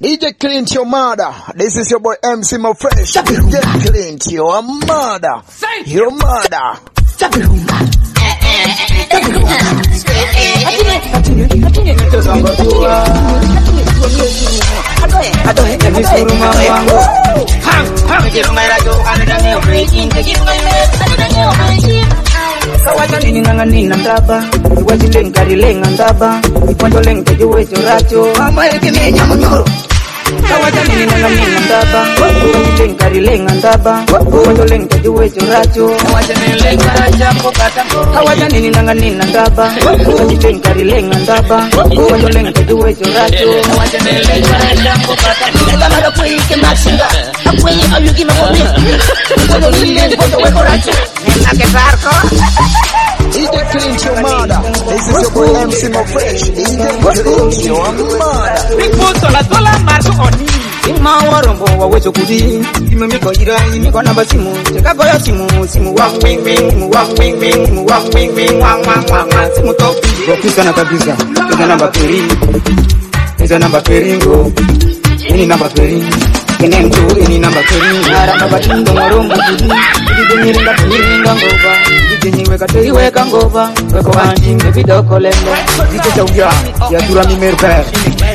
DJ Clint your mother. This is your boy MC Mo Fresh. DJ Clint your mother. Your mother. Kawajani nangani nandaba, wajileng karileng andaba, iponjoleng tejuwe choracho, ambaye kimenya munyoro. Kawajani nangani nandaba, wajileng karileng andaba, iponjoleng tejuwe choracho, wajileng karaja mukata. Kawajani nangani nandaba, wajileng karileng andaba, iponjoleng tejuwe choracho, wajileng karaja mukata. Kama kwa hiki maxinga, akwenye ayuki makopi, iponjoleng tejuwe choracho. DJ Clint your mother. This is your boy MC Mo Fresh. DJ Clint your mother. Big Boss tola marso oni. Ima warombo wawezo kudi. Imemiko ira imiko namba simu. Cheka goyo simu wang wing wing wang wing wing wang wing wing wang wang wang simu topi. Gopisa na kabisa. Ina namba peri. Ina namba peringo. Ini namba peri. Kenento ini namba peri. Aramba batindo warombo kudi. Kudi niringa ngova. Weka ngova, weko anjinge vidoko lendo. Dite saudia, ya tura mi merper.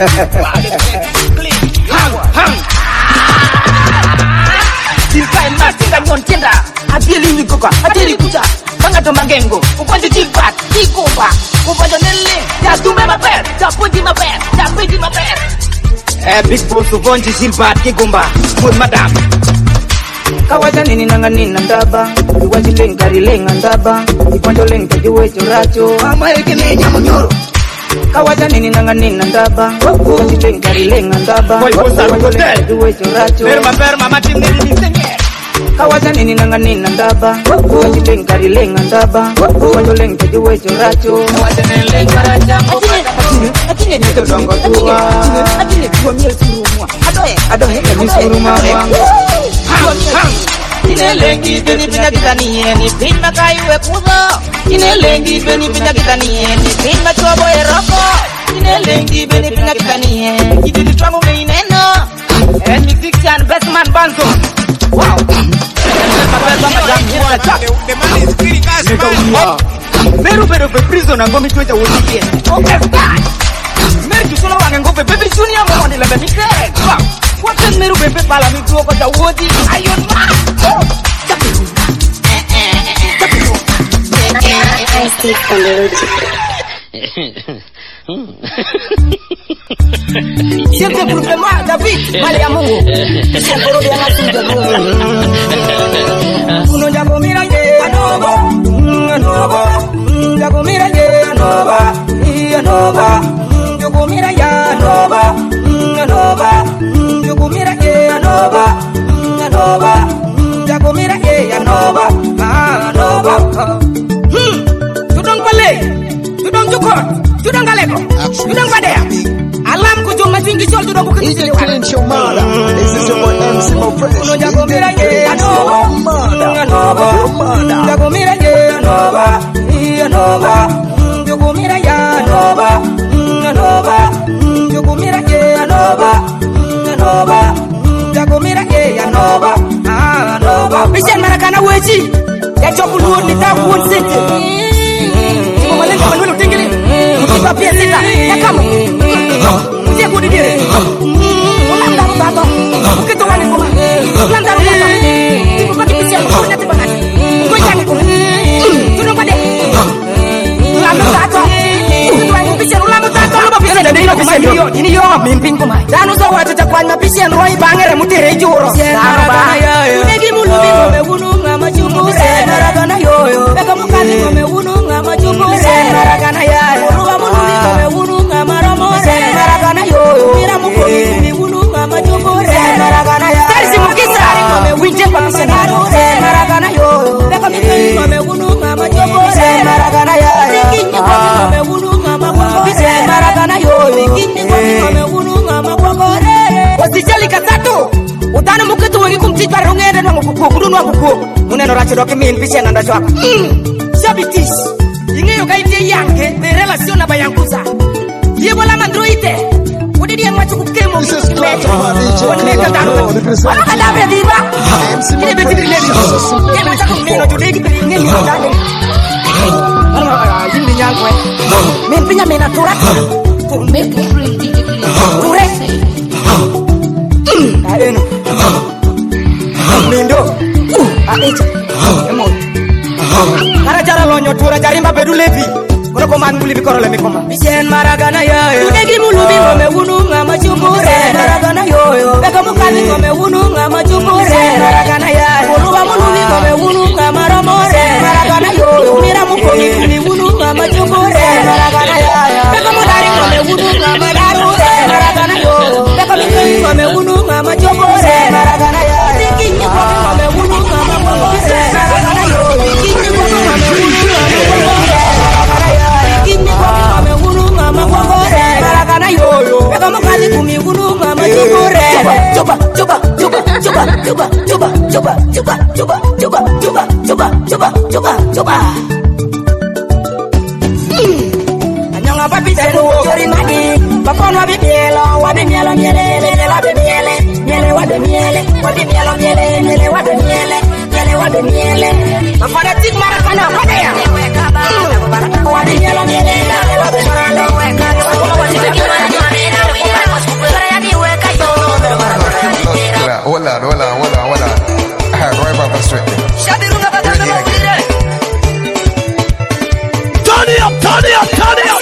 Silkai masinga nyontenda, adili wikoka, adili kucha. Bangato magengo, upande jilbat, jikoba. Upande nele, ya tume maper, ya pundi maper, ya pundi maper. Big Boss upande jilbat, kigomba, mud madam. Kawajani nangani nandaba, wajileng karileng andaba, iponjoleng tejuwe choracho, ambaye kimenya munyoro. Kawajani nangani nandaba, wajileng karileng andaba, iponjoleng tejuwe choracho. Perma matim nili misenye. Kawajani nangani nandaba, wajileng karileng andaba, iponjoleng tejuwe choracho, wajileng karaja mukata. Atine nito dongo tua, atine kwa miel surumwa. Adohe misurumwa wangu. Inelengi beni pinda kitanie ni pinda kaiwe kuzo. Inelengi beni pinda kitanie ni pinda chobo eroko. Inelengi beni pinda kitanie kidili twangu meineno. Musician best man banzo. Wow. The man is killing us, man. Beru prison ngomi tueta wodikie. Okay, fine. Meru solo wange ngope baby junior mo wandi lembe mite. Wow. What meru bebe pala mi tuo kota wodi. Ayon ma. Siempre problema David, vale a Mungu. Siempre de la tuya uno ya comira ye anova. Ya comira ye anova. Yo comira ya anova. Yo comira ye anova. Ya comira ye anova. Tudong balik, tudong jukot, tudong galeko, tudong badea. Alam ko jom mating gijol tudong bukan. DJ Clint your mother. This is your boy MC Mo Fresh. Uno jago mira ye anova. Jago mira ye anova. Jago mira ya anova. Jago mira ye anova. Jago mira ye anova. Bijan marakana weji. Ya chopu luon ni tabuon sente. Malengo manuelo tingili. Kita pia sita. Ya kamu. Dia kudi dire. Ulanda bato. Kita wani kuma. Ulanda bato. Ibu pagi bisa punya tibangan. Kau jangan kuma. Sudah pada. Ulanda bato. Kita wani bisa ulanda bato. Lupa bisa dari lupa bisa ini yo mimpin kuma. Dan usah wajah cakuan bisa roi bangere mutire juro. Negi mulu me gunung ama jumbo. Naragana yo. Beka mukani me gunung ama jumbo. Naragana ya. Ruwa mulu me gunung ama romo. Naragana yo. Mira mukoni me gunung ama jumbo. Naragana ya. Tersi mukisa me winje kwa senaro. Naragana yo. Beka mukani me gunung ama jumbo. Naragana ya. Kinyi kwa me gunung ama jumbo. Naragana yo. Kinyi kwa me gunung ama jumbo. Wasijali katatu. Utana muketu wengi kumtipa rungende na mkukudu na mkukudu. Muneno rachido kimin pishe nanda chwaka. Shabitis. Ingeyo kaite yanke. De relaciona bayankuza. Yebo la mandroite. Udidi ya machu kukemo. Beto. Coordinator Taro. Wala kalabre viva. Kini beti bileni. Kaya mcha kumino judegi bilingi ni ndani. Yindi nyangwe. Min pinya mena turak. Turek. Aeno. Mindo. Aecha. Emon. Kara jara lonyo tura jarimba bedu levi. Kono ko man muli bikoro le mikoma. Bisen maragana yo. Tudegi mulubi ngome wununga machumbure. Maragana yo. Beko mukali ngome wununga machumbure. Maragana yo. Kuluba mulubi ngome wununga maromore. Maragana yo. Mira mukomi kuni wununga machumbure. Maragana yo. Beko mudari ngome wununga madarure. Maragana yo. Beko mikoni ngome wununga machumbure. Maragana yo. Kinyi ngome wununga machumbure. Maragana yo. Kinyi ngome wununga machumbure. Kimi kwa mehurunga mangore Maragana yoyo Beka mkazi kumihurunga majibure Chuba Anyonga papi tenu ujori magi Papono wabi mielo miele wabi miele Miele wabi miele Wabi mielo miele Miele wabi miele Miele wabi miele Mafana tik Maragana wadaya Wabi mielo miele Wabi sorando weka Hold on. Roy Papa straight. Turn it up.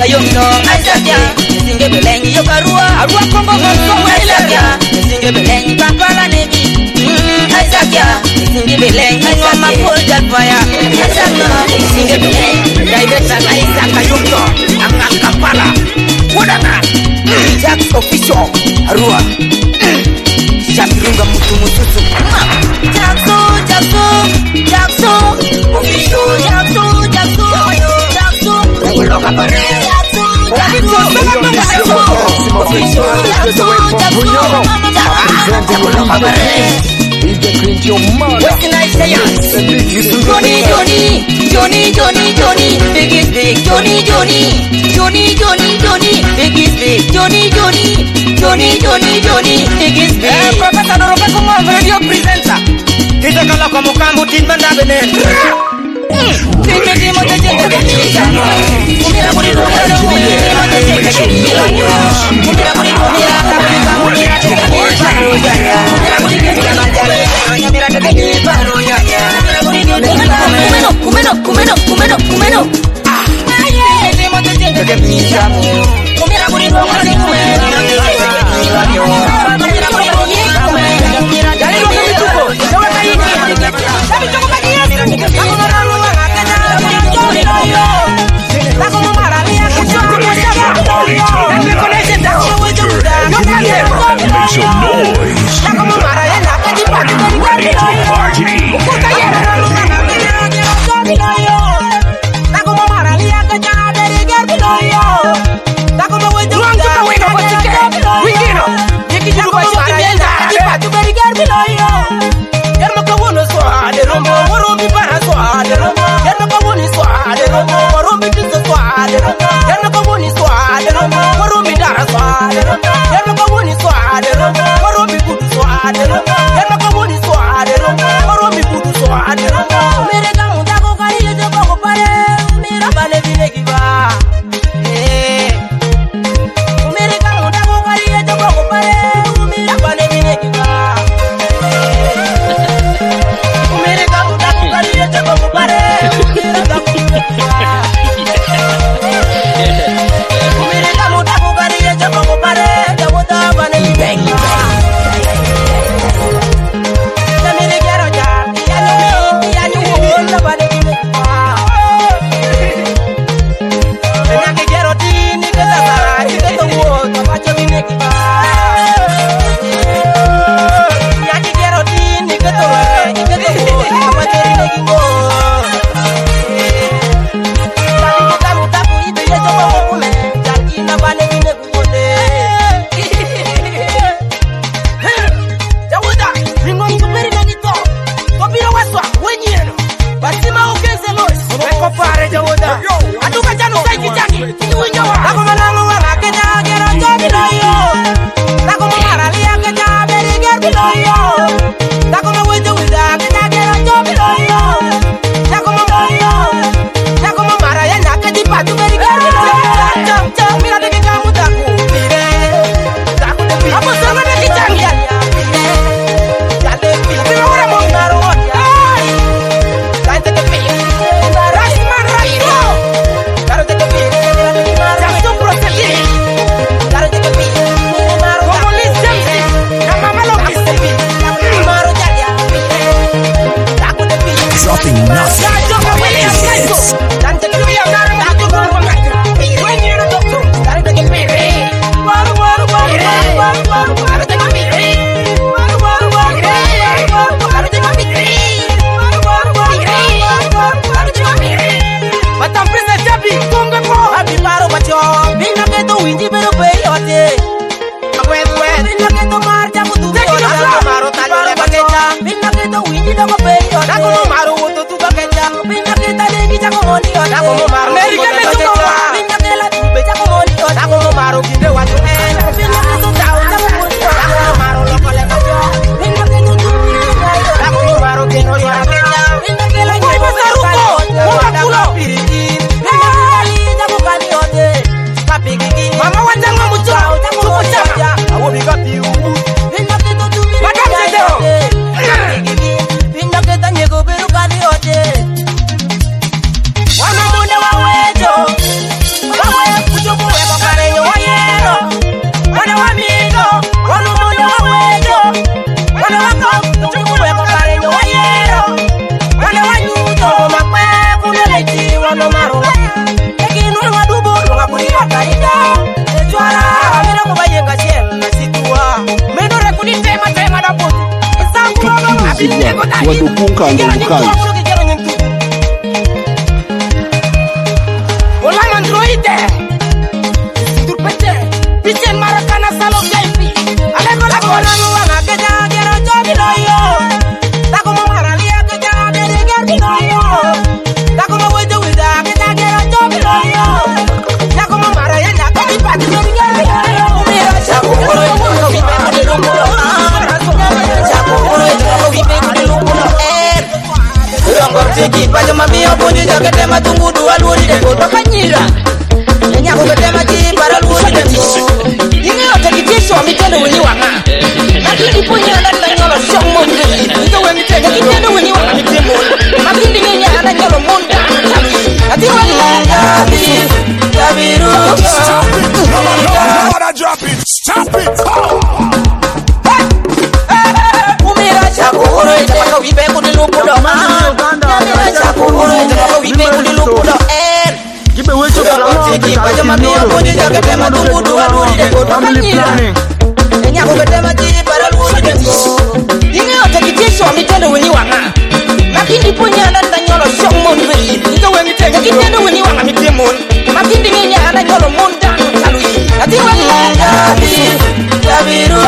kayo mino Aisakia Singe belengi yo karua Arua kombo monso Aisakia Singe belengi Kampala nebi Aisakia Singe belengi Ngoma polja fire Aisakia Singe belengi Director Aisaka Yumto Angang Kampala Wadana Jax official Arua Shapirunga mutu mututu Jaxo official Jaxo Loka pare Johnny, biggest big Johnny, biggest big. Professor Noroka como radio presenter. Kita kalau kamu kamu tin banda bener. Timothy mote jenga kemisa. Kumira muri rumah dong. Mote jenga kemisa. Kumira muri rumah. Kumira jenga kemisa. Kumira muri jenga manjale. Kumira jenga kemisa. Kumeno. Timothy mote jenga kemisa. Kumira muri rumah dong. Jadi lo kami tuko. Jawa kayi ni. Kami tuko kaji. Aku mau lalu. Aku mau Bukanda. Hola Androide. Turpete. Pichen Maracana Salo Gaipi. Alego la cola no van a que ya quiero yo yo. Da como Maralia que ya de yo. Da como voy de vida que ya quiero yo yo. Da como Maralia ya que pa que yo. Mira, chapo, no vive con el humo. Chapo, no vive con el humo. Tiki pajo mami opuni jaga tema tunggu dua luri de bodo kanyira nya ko tema ki para luri de bo ini ota kitisho mitendo wenyi wanga lakini punya dan nyolo shomo ngi ngo wenyi tega kitendo wenyi wanga mitemo makindi nya ana nyolo monda ati wanga kabiru Drop it, stop it. Umira chakuro itapaka wibe kunilupudo Kibe wecho kala Tiki pajo mami opuni jaga tema tunggu dua luri de bodo kanyira nya ko tema ki para luri de bo ini ota kitisho mitendo wenyi wanga makindi punya dan nyolo shomo ngi ngo wenyi tega kitendo wenyi wanga mitemo makindi nya ana nyolo monda kalui ati wanga kabiru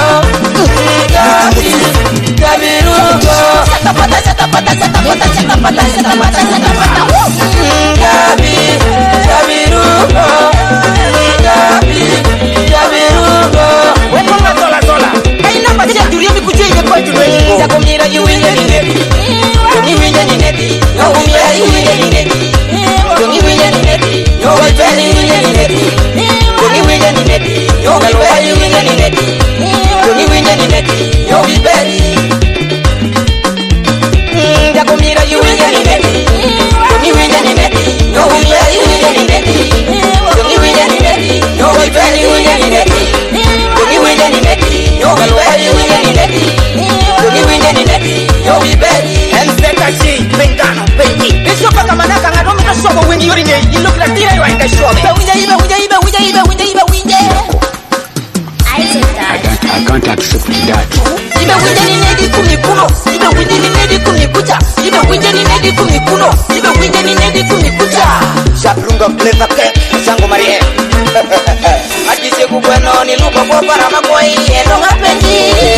I can't accept that. Ibe winje ni nedi kumikuno, ibe winje ni nedi kumikucha, ibe winje ni nedi kumikuno, ibe winje ni nedi kumikucha. Shaprunga fleva ke, sango marie. Akise kubweno ni lupa kwa para makoi, endo ngapendi.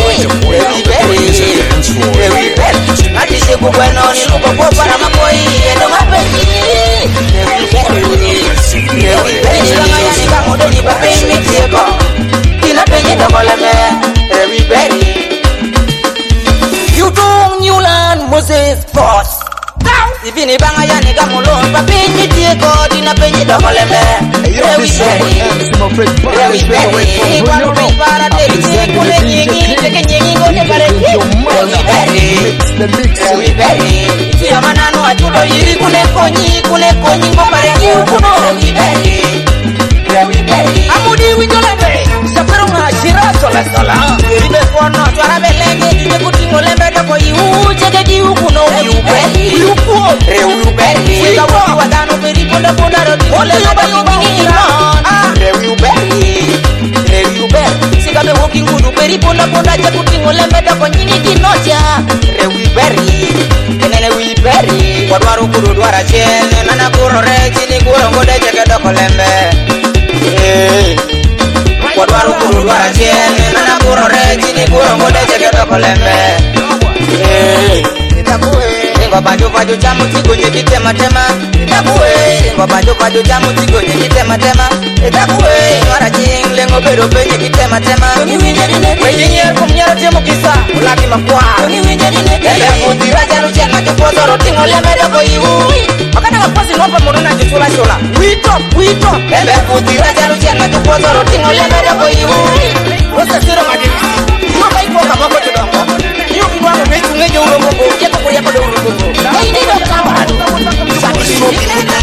Akise kubweno ni lupa kwa para makoi, endo ngapendi. Nilangaya ni kamudo ni bapeni miteko. Tina penye dokoleme, everybody. You don't new land Moses boss. Ibini bangaya ni kamulon papenye tieko. Tina penye dokoleme, everybody. Igual para teri tieko le nyingi, teke nyingi ngone pareki. Everybody. Tia manano achulo yiri kune konyi ngo pareki ukuno. Everybody. Amudi winjoleme. Sapero ngashira sola. Iribe kono twara belenge dije kutingo lembe doko iuje de di ukuno uyube. Uyube. Sikawo wadano peri ponda rodi. Ole yoba Uyube. Sikabe woki ngudu peri ponda je kutingo lembe doko nyini dinoja. Enene Uyube. Wadwaru kudu dwara chene nana kuro chini kuro ngode jeke doko lembe. Wadwaru kuru dwara chene nana kuro chini kuro ngode jeke doko lembe. Ingo baju chamu tigonye kitema tema. Ingo baju chamu tigonye kitema tema. Nwara ching lengo bedo penye kitema tema. Wenye kumnyara timu kisa ulaki makwa. Ele kuti raja luchena kipozo rotingo lembe doko iui. Makana kapozi nopa moruna jisula shola. Wito. Ele kuti raja luchena kipozo rotingo lembe doko iui. Wasa siro madini. Mama iko kabako tudongo. Iyo kibwango metu ngeje urongongo. Yeko kwa yako do urongongo. Ini do kama. Sakisimo kinena.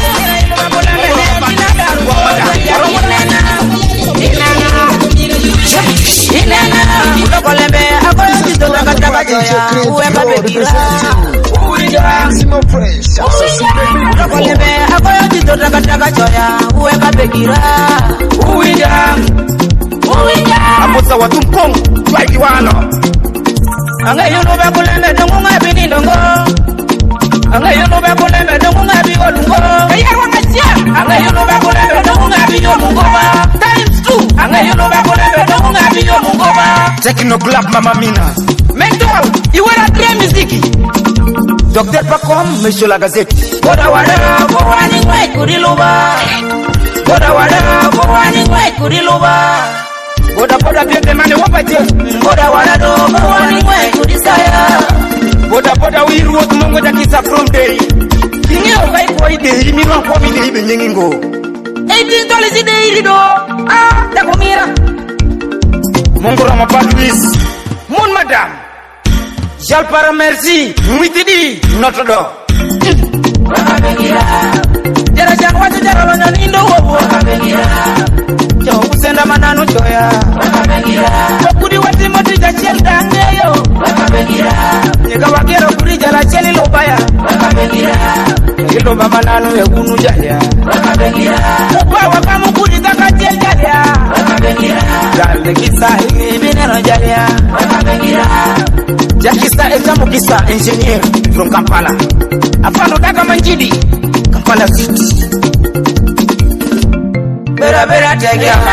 Aposa watu mkongo, twaiki wano. Angayo no ba kulembe dongo ngabi ni dongo. Angayo no ba kulembe dongo ngabi olungo. Kayarwa ngasia. Angayo no ba kulembe dongo ngabi olungo ba. Times 2. Angayo no ba kulembe dongo ngabi olungo ba. Techno Club Mama Mina. Mentor, iwera tre muziki. Dr. Pacom, Monsieur la Gazette. Boda wada, bowani ngwe kuriluba. Boda wada, bowani ngwe kuriluba. Boda boda piende mane wapate. Boda wada do, bowani ngwe kurisaya. Boda boda wiru wotu mongo jakisa from day. Kingi okai koi day, mi wan komi day benyengingo. 18 dollars day do. Ah, takumira. Mongo rama Patrice. Mon madame. Jal para merci. Mwitidi. Notre do. Wakabengira. Jara jang watu jara lona nindo wobo. Wakabengira. Jo kusenda manano joya. Wakabengira. Wakudi wati moti jachel dangeyo. Wakabengira. Nyega wakero kuri jara cheli lobaya. Wakabengira. Ilo manano ya gunu jaya. Wakabengira. Upa wakamu kuri taka chel jaya. Wakabengira. Jale kisa hii binero jaya. Wakabengira. Jakisa Ekamukisa engineer from Kampala. Afano daga manjidi Kampala City. Bera bera take ya.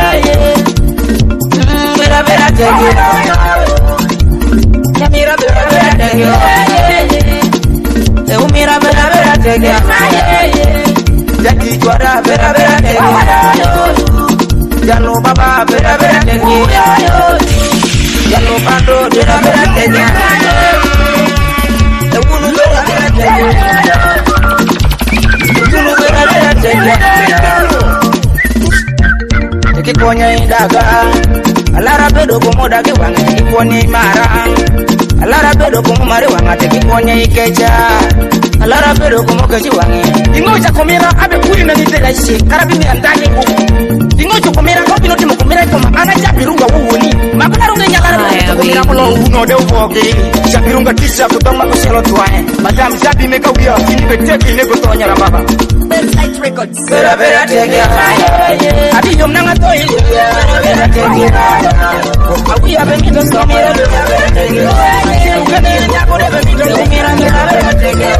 Bera bera take ya. Mira bera bera take ya. Mira bera bera take ya. Jaki Jwara bera bera take ya. Jano Baba bera bera take ya. Yalo bando bera bera take ya. Ugunu bera bera take ya. Ugunu bera bera take ya. Kikonya indaga alara bedo komoda ke wange ikoni mara alara bedo komare wanga te kikonya ikecha alara bedo komoke ji wange ingoja komera abe kuri na nitela shi karabini andani ko ingoja komera ko binoti mokomera ko ana jabirunga wuoni makana runga nyakara komera ko uno de uboke jabirunga tisha kutonga ko shelo twae madam jabi meka uya kinibe teki ne ko tonya baba Website Records. Bera bera take ya. Abi yom nanga toy. Bera bera take ya. Abi abe mito somira. Bera bera take ya. Ukane ya ko de mito somira. Bera bera take ya.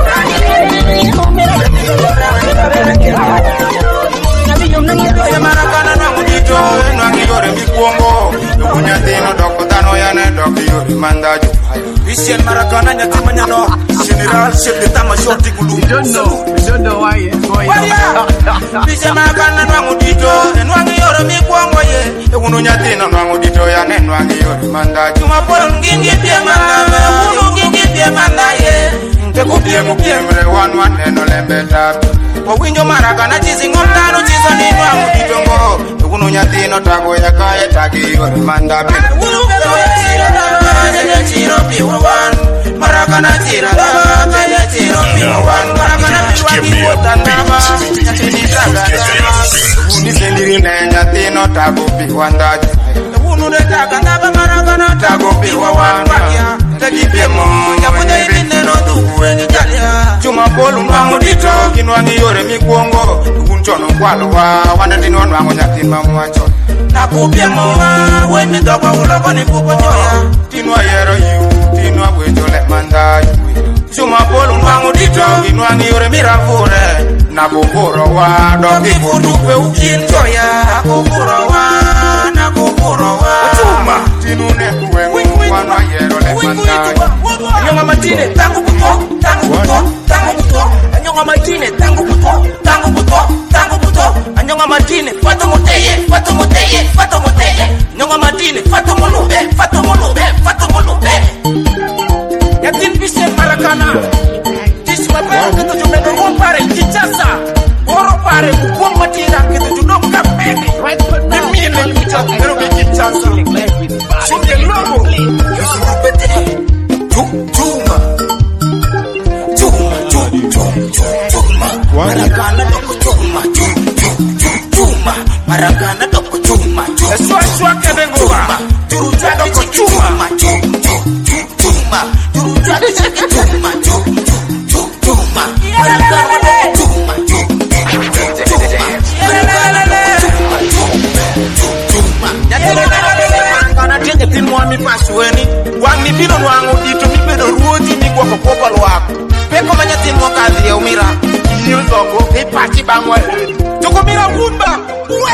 Bera bera take ya. Abi yom nanga toy. Marakana na mudito nwangi yore mikwongo. Yokunya dino dokotano ya ne dokiyori mandaju. Christian Marakana nyatimanya no. General chef de tamashor tikulu. You don't know why it's going on. Bisa Marakana na mudito nwangi yore mikwongo ye. Yokunya nyatina na mudito ya ne nwangi yori mandaju. Mapolo ngingi pia manda. Mulu ngingi pia manda ye. Tekupie mupiemre wan neno lembeta. Wawinjo Marakana chizingo mtano chizo nino amu kitongo. Yukuno nyatino tago ya kaya taki yore mandabe. Kenya chiro piwa wan Marakana chira Kenya chiro piwa wan Marakana piwa kiwota nama Nyatini taga Unisendiri ne nyatino tago piwa ndaji Unu de taga naba Marakana tago piwa wan Tekipie mo Nyapunja ibine no duwe ni jalia Chuma polu mwangu dito Kinwangi yore mikwongo Kunchono kwalo wa Wanatino nwangu nyatima mwacho Nakupia moa Weni doka uloko ni pupo joya Tinwa yero yu Tinwa wejole manda yu Chuma polu mwangu dito Kinwangi yore miravure Nakupuro wa Doki futupe ukinjoya Nakupuro wa Nakupuro wa Chuma Tinune kuwengu Wanwa yero le manda yu Nyonga matine tangu buto Tangu buto Tangu buto Nyonga matine tangu buto Tangu buto Tangu buto Nyonga matine Fato moteye Fato moteye Fato moteye Nyonga matine Fato molube Fato molube Fato molube Yatin pise Marakana Tisi mapera kita jumendo Rompare Kinshasa Oro pare Kukuang matira kita judong kapeni Nemine kita Ngerubi Kinshasa Suke logo Yusurupete Tuma Marakana doko Tuma Tuma Marakana doko Tuma Eswa kebengoa Turuja doko Tuma Tuma Turuja doko Tuma Tuma Marakana doko Tuma Marakana tienge timwa mi pasueni Wangi bino nwangu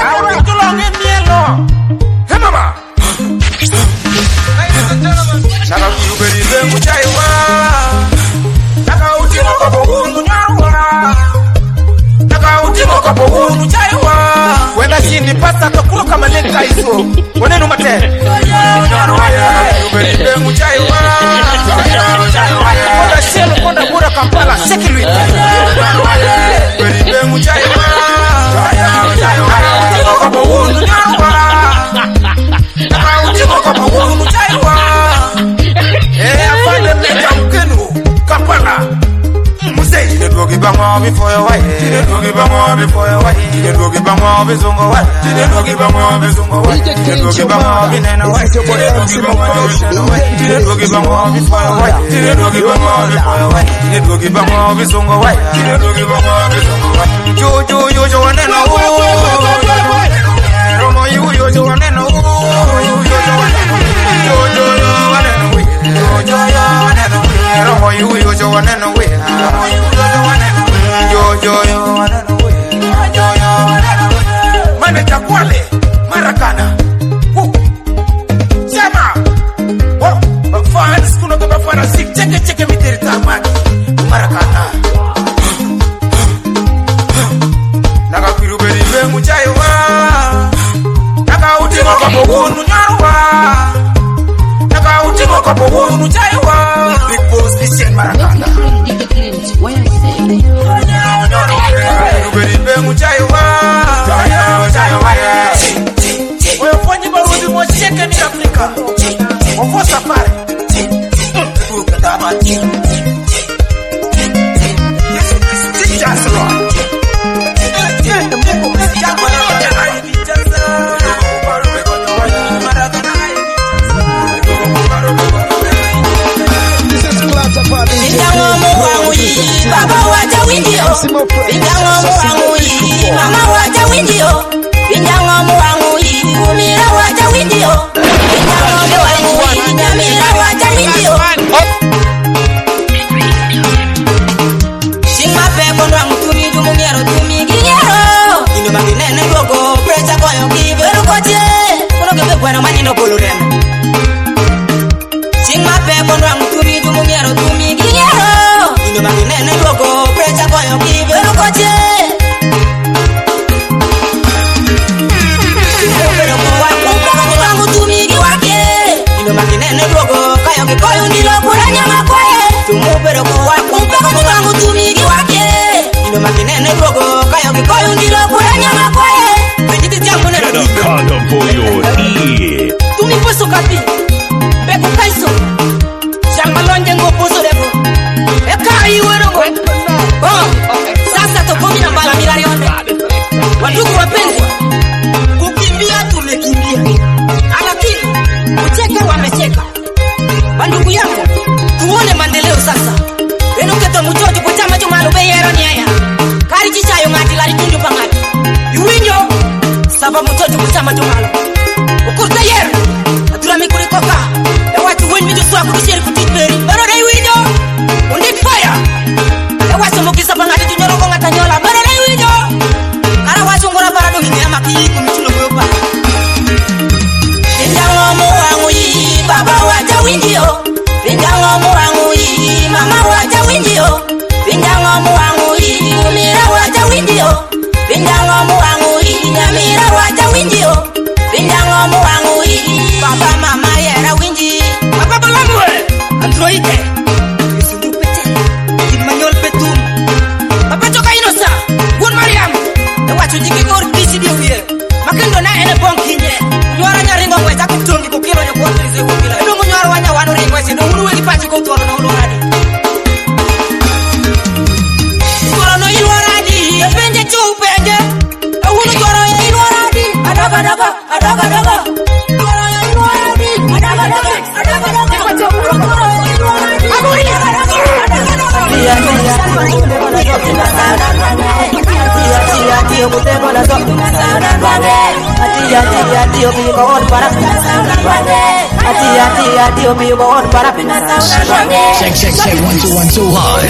Check 1 2 1 2 high.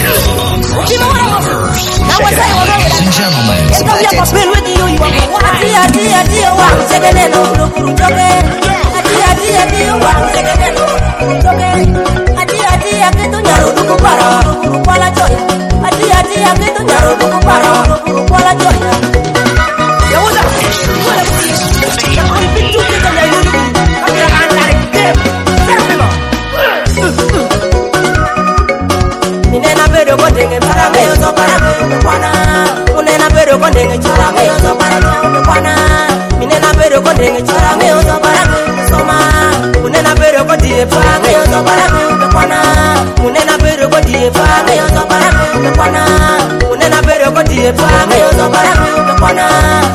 Check it out, ladies and gentlemen. konde chora me ozo bara soma unena pero kodie pa me ozo bara kwana unena pero kodie pa me ozo bara kwana unena pero kodie pa me ozo bara kwana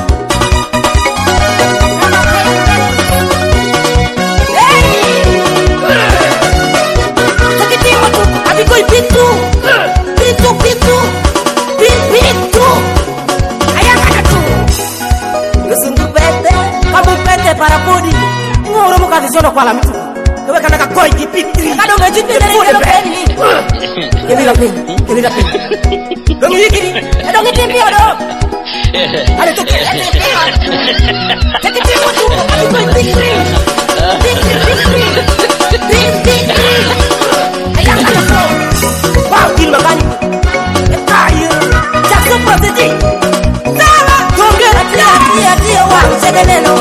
para podi ngoro mo ka visiono kwa la mitu ewe kana ka koi dipitri kado meji de fode penni yemi la pin dong yiki dong yiki mi odo ale to take it to koi dipitri ayang kana ko wow din magani ayo jakso protegi nala tonge atia wa segene no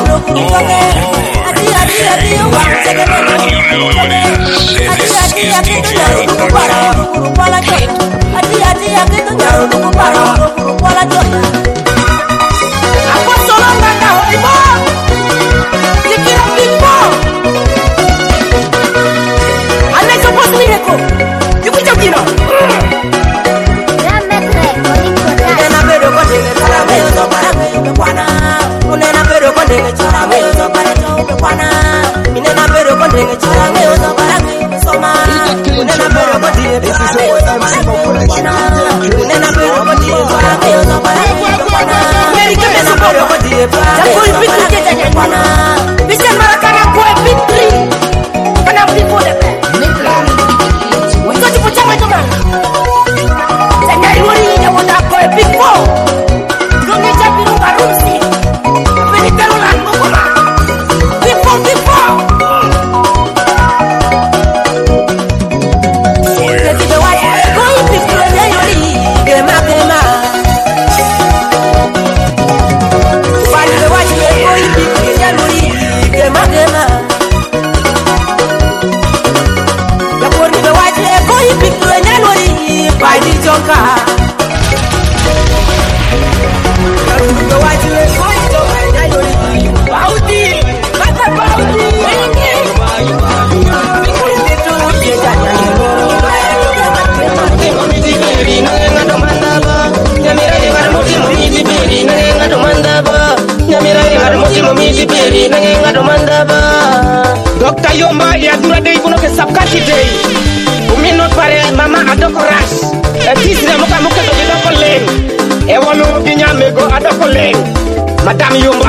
Dr. Yomba ya dura dei kuno ke sapkati dei umi not pare mama adoko ras tisre muka to adoko leng e wonu ginya mego adoko leng madame Yomba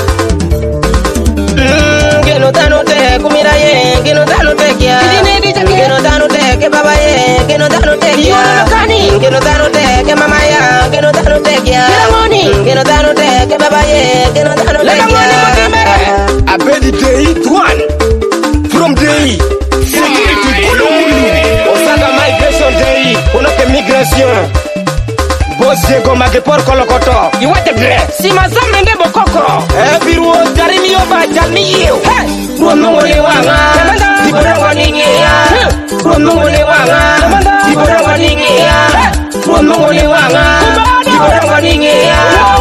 geno tano te kumira ye geno tano te kya geno tano te ke baba ye geno tano te kya geno tano te ke mama ya geno tano te kya geno tano te ke baba ye geno tano te kya abedi day one from day security Osaka migration day unoke migration Bosse goma ke por kolokoto iwate bre si mazambe ndebo kokoro biru jarimi yoba jamiyo ruomongole wanga iborango ningia ruomongole wanga iborango ningia ruomongole wanga iborango ningia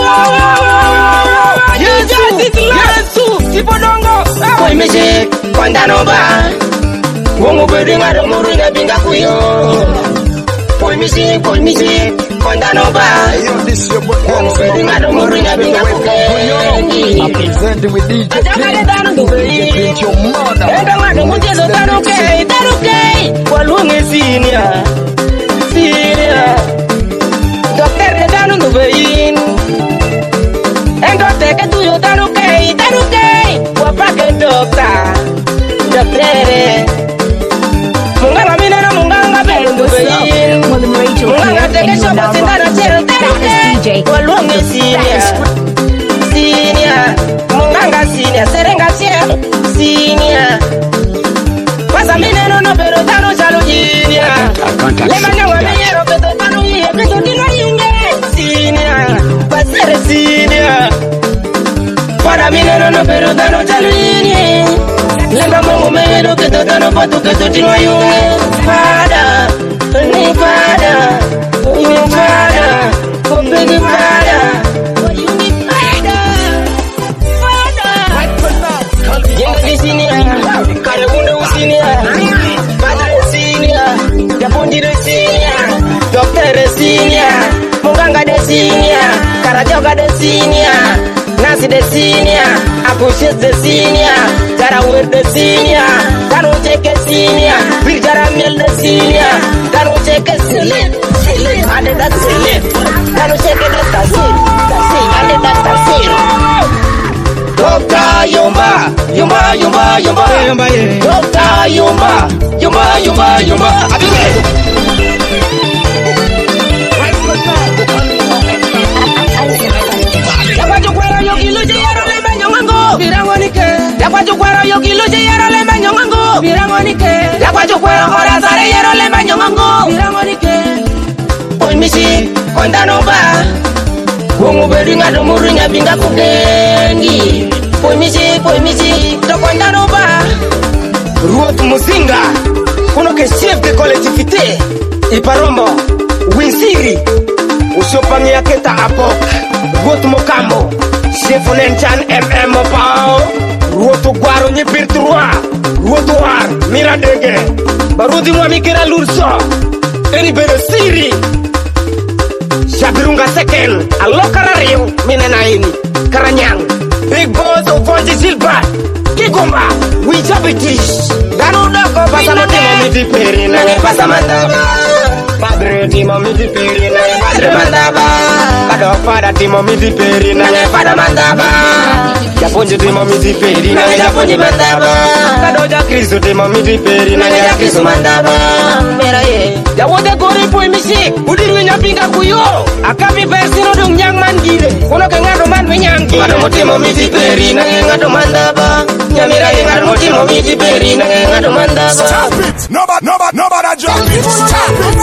Yesu ibonongo boy meje kondano ba wongo bedinga do murunya binga kuyo boy meje kondano ba wongo bedinga do murunya binga kuyo I present with DJ Clint your mother enda ngado mujezo taruke walunge senior doctor de dano ndubein endo teke tuyo taruke wapake doctor munganga minero munganga bendo bein munganga teke shopo sindana taruke walunge senior munganga senior serenga senior pasa minero no pero tano chalo jinia lemanya wa minero pero tano yie pero dino yinge senior pasere senior para minero no pero tano chalo jinia lenga mongo minero pero tano patu pero dino yunge fada ni fada company fada Karajoga the senior, Nasi the senior, Apushes the senior, Jarawir the senior, Kanu take a senior, Jaramil the senior, Kanu take a silly, and that's silly, Kanu take a and that's silly. Doctor Yumba, Yumba, Doctor Yumba, Yumba. Yapachukwero yokiluji yaro lemba nyongango Birangonike Yapachukwero yokiluji yaro lemba nyongango Birangonike Yapachukwero korazare yaro lemba nyongango Birangonike Oimisi, ondanoba Wongu beringa domuringa binga kugengi Poimisi, dokondanoba Ruot Muzinga Kuno ke chef de collectivité Iparombo, Winsiri Usopangia keta apok Ruot Mokambo Chef Nenchan MM Pao Ruot Guaro Nyipirtrua Ruot War Miradege Barudi Mwamikira Lurso Eri Beresiri Shabirunga Seken Alokara Rio Minenaini Karanyang Big Boss Ofonji Silva Kigomba Wijabitish Danudako Pasamotimo Miti Peri Nange Pasamandaba Padre Timo Miti Peri Nange Padre Mandaba Kadofada Timo Miti Peri Nange Pada Mandaba Japonji Timo Miti Peri Nange Japonji Mandaba Kadoja Kristo Timo Miti Peri Nange Kristo Mandaba Mera ye Jawote Gori Pui Misi Udiru Nyapinga Kuyo Akapi Persino Dung Nyang Mangire Kuno Kengado Man Winyangi Ngado Motimo Miti Peri Nange Ngado Mandaba Nyamira ye Ngado Motimo Miti Peri Nange Ngado Mandaba Stop it! Nobody jump it! Stop it!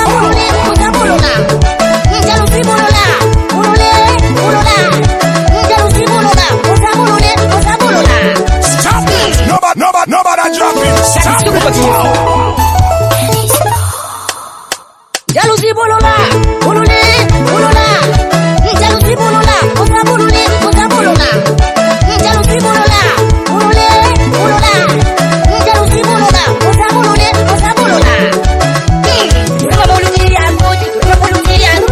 Stop it! Nobody jump it! Stop it! Jalousie bolola, bololé, bolola. Jalousie bolola, osa bololé, osa bolola. Jalousie bolola, bololé, bolola. Jalousie bolola, osa bololé, osa bolola. Roba bololé ya goji, roba bololé ya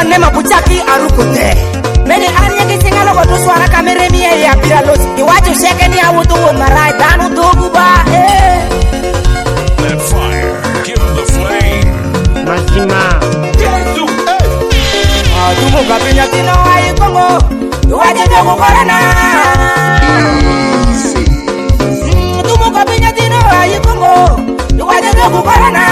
Tudupa nema puchaki arukote. Mene anya kisingalo kwa tuswara kamere miye ya piralos. Iwacho sheke ni awutu marai danu dogu ba. That fire, give the flame. Masima. Tumu kapinya tino ayi kongo. Iwacho dogu korana. Tumu kapinya tino ayi kongo. Iwacho dogu korana.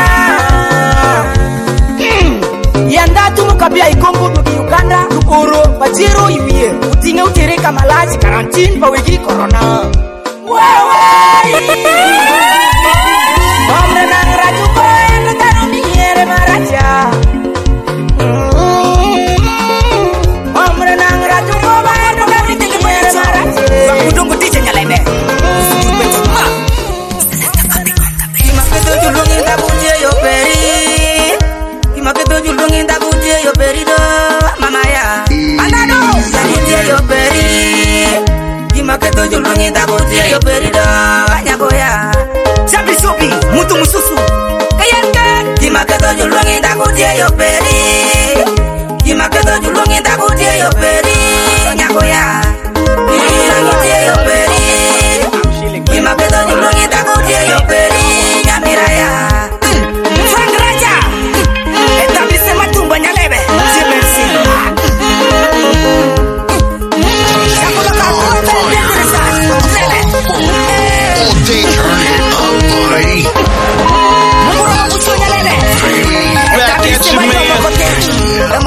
Yanda tumu kabia ikongo duki Uganda Lukoro Pajero ibie Utinge utereka malaji karantine pawegi corona Wewe Omre nangra juko endo tano miere maraja Omre nangra juko endo tano miere maraja Udungu tiche nyaleme Kimaketo julungi tabunje yo peri Kimaketo julungi tabunje yo peri do mama ya Anado tabunje yo peri Kimaketo julungi tabunje yo peri do Anyago ya Shabi shobi mutu mususu Kayanka Kimaketo julungi tabunje yo peri Kimaketo julungi tabunje yo peri Anyago ya Tabunje yo peri Kimaketo julungi tabunje yo peri Nyamira ya Frank Raja Etablissement Matumba Nyalebe Merci All day turn it up, boy. Back at you, man.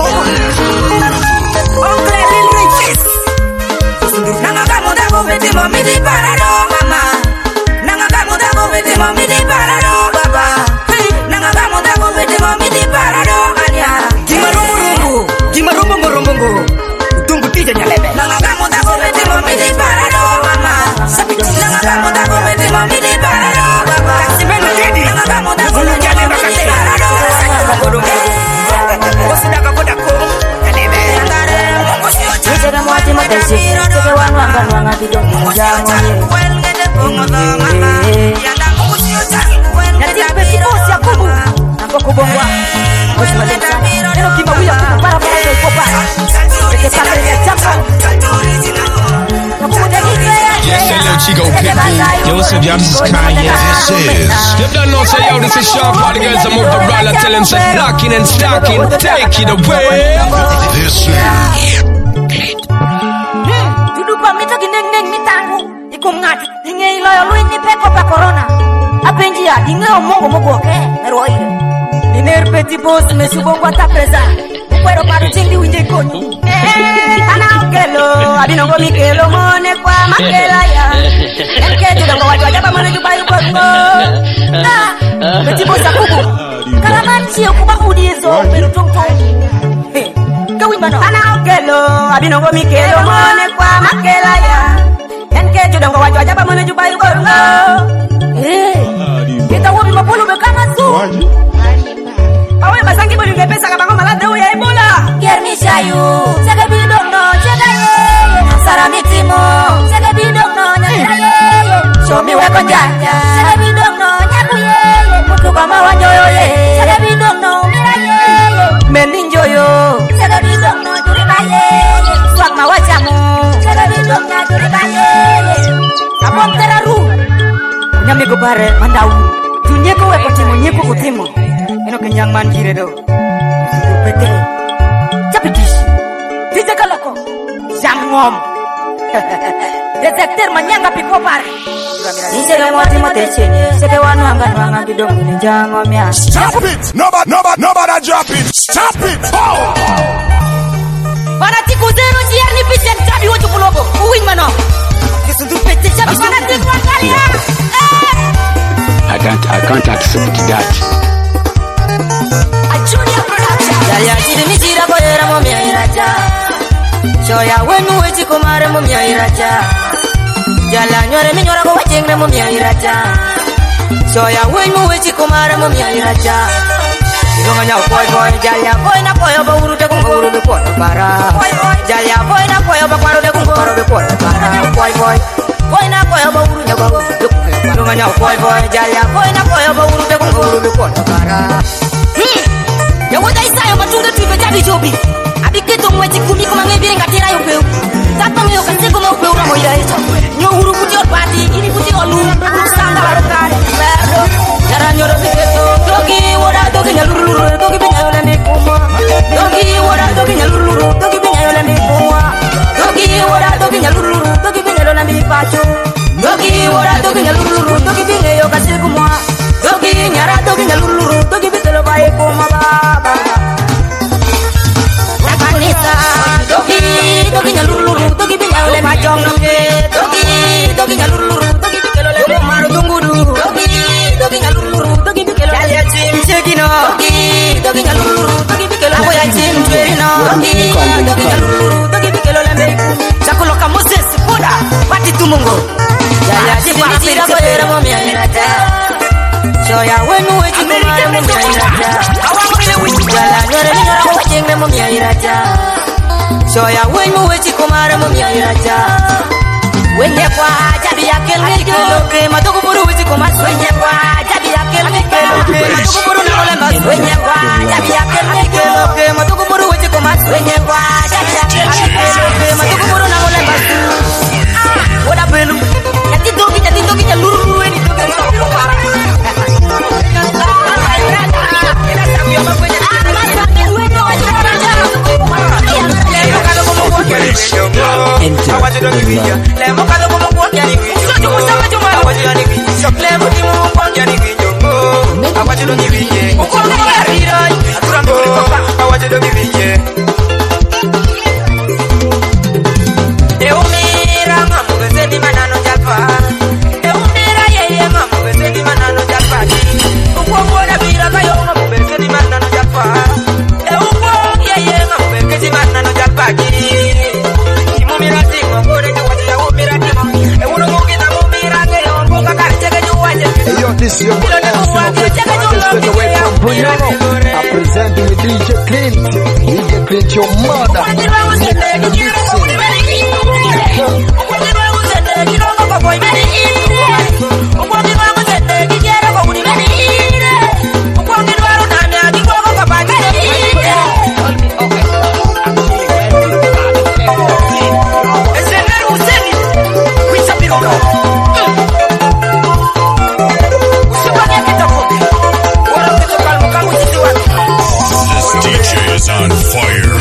Chico Pitbull. Yo, what's up, y'all? This is Kanye. This is. You don't know, say, yo, this is Sean Party Girls. I'm up the roller, tell him, say, locking and stocking. Take it away. This is. Tudupa mito kineng mitangu. Ikum ngati. Dinge iloyo luin ni peko pa corona. Apenji ya, dinge omongo ke. Eroi. Diner petit boss me subo kwa ta presa. Kwero paru chindi winje koni. Ana okelo, abino go mikelo mone kwa makela ya. Enke tudongo watu ajaba mane jubayu kwa ngo. Na, petit boss akubu. Kalamanchi okuba udizo pero tonto. Ana okelo, abino go mikelo mone kwa makela ya. Enke tudongo watu ajaba mane jubayu kwa ngo. Kita wobi mapulu bekama su. Awe basangi boli ngepesa kabango malade ya Ebola. Kermishayu, sege bidong no, sege ye. Sara mitimo, sege bidong no, nyakira ye. Show me weko njanja, sege bidong no, nyaku ye. Mutu kama wanjoyo ye, sege bidong no, mira ye. Meninjoyo, sege bidong no, juriba ye. Swag mawajamu, sege bidong no, juriba ye. Sabong teraru, nyami gobare mandau. Tunyeko weko timo, nyeko utimo. Eno kenyang mandire do. Pete. Capitis. Dite kalako. Jamngom. Detektir manyanga pikopar. Nisele mwati motecheni. Seke wanu anga kidogo ni jangom ya. Stop it! Nobody drop it! Stop it! Oh! Fanatiku zero jiar ni pichen tabi wotu pulogo. Uwing mano. Kesundur pete capi fanatiku wakalia. I can't accept that. Jaya chiri mi chira koyera mo mia iracha. Shoya wenu wechi kumare mo mia iracha. Jala nyore mi nyora ko wachengre mo mia iracha. Shoya wenu wechi kumare mo mia iracha. Ilonga nyao boy jaya boy na koyo ba uru te kunguru be kono para. Jaya boy na koyo ba kwaro be kunguru be kono para. Boy na koyo ba uru te kunguru. Ilonga nyao boy jaya boy na koyo ba uru te kunguru be kono para. Ya woda isayo matunga tuive jabi jobi. Abiketo mweti kumi kuma ngebire ngatera yo peu. Tapa me yo kasego me peu ra moya eto. Nyo huru kuti or party, ini kuti olu. Sanga barokare. Yara nyoro biketo. Dogi woda dogi nyaluru, dogi binyayo lende kuma. Dogi woda dogi nyaluru, dogi binyayo lende kuma. Dogi woda dogi nyaluru, dogi binyayo lende pacho. Dogi woda dogi nyaluru, dogi binyayo kasego moi. Dogi nyara dogi nyaluru, dogi bitelo bae kuma baba. Nakanisa, dogi dogi nyaluru, dogi binyayo lende majong nge. Dogi nyaluru, dogi bitelo lende maru dungudu. Dogi nyaluru, dogi bitelo lende chim chegino. Dogi nyaluru, dogi bitelo lende ya chim chegino. Dogi nyaluru, dogi bitelo lende chakulo Moses Buda pati tumungo. Ya jipa pira bolera momia irata. Shoya wenu wechi kumara momia irata. Awamile wechi jala nyore nyora wachenge momia irata. Shoya wenu wechi kumara momia irata. Wenye kwa jabi yake loke madogo buru wechi kumara. Wenye kwa jabi yake loke madogo buru naolemba. Wenye kwa jabi yake loke madogo buru wechi kumara. Wenye kwa jabi yake loke madogo buru naolemba. Woda belu, jadi dogi nyaluru ini dogi nyaluru parah. This is your boy straight away from Bruno. I present you with DJ Clint. DJ Clint, your mother. On fire.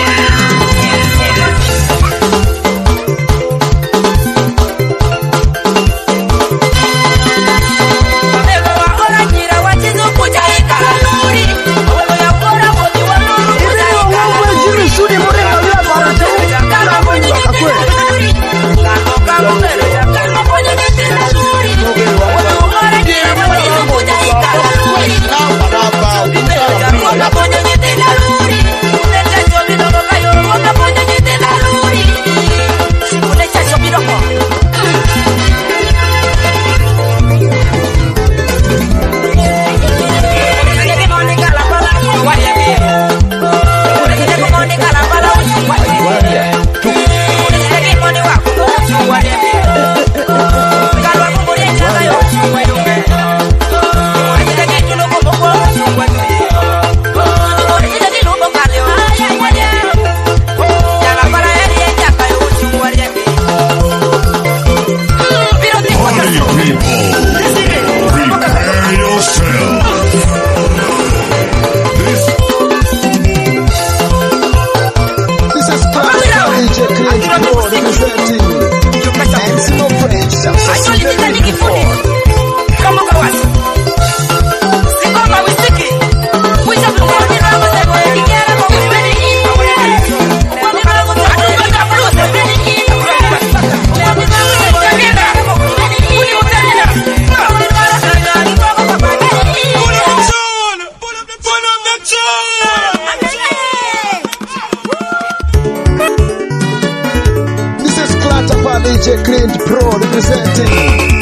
DJ Clint Pro representing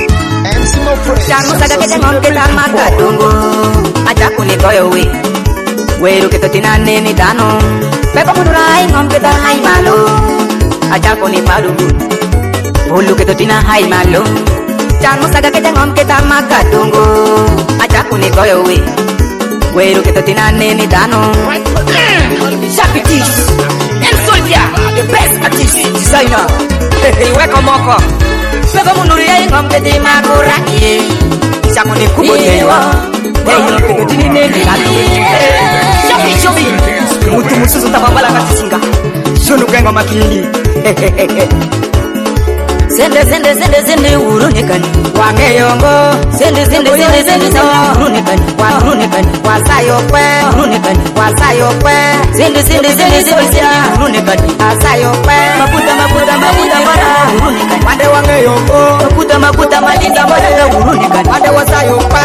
MC No Fresh. Charmo saga que tengo que dar macatungo. Aja kuni koyo we. Weru que totina neni dano. Pepo mudurai ngom que dar hai malo. Aja kuni paru. Bulu que totina hai malo. Charmo saga que tengo que dar macatungo. Aja kuni koyo we. Wero que totina neni dano. Shapitis. And Soldier, the best artist designer. Hey, welcome moko. Beba munuri ya ingom kete makuraki. Chako ni kubotewa. Hey, que totina neni dano. Shapi. Mutu mususu tabambala katisinga. Shunu kengo makili. Sende urunekani wangeyongo sende urunekani wasayokwe urunekani sende urunekani asayokwe makuta mara urunekani wande wangeyongo makuta malinda mara urunekani wande wasayokwe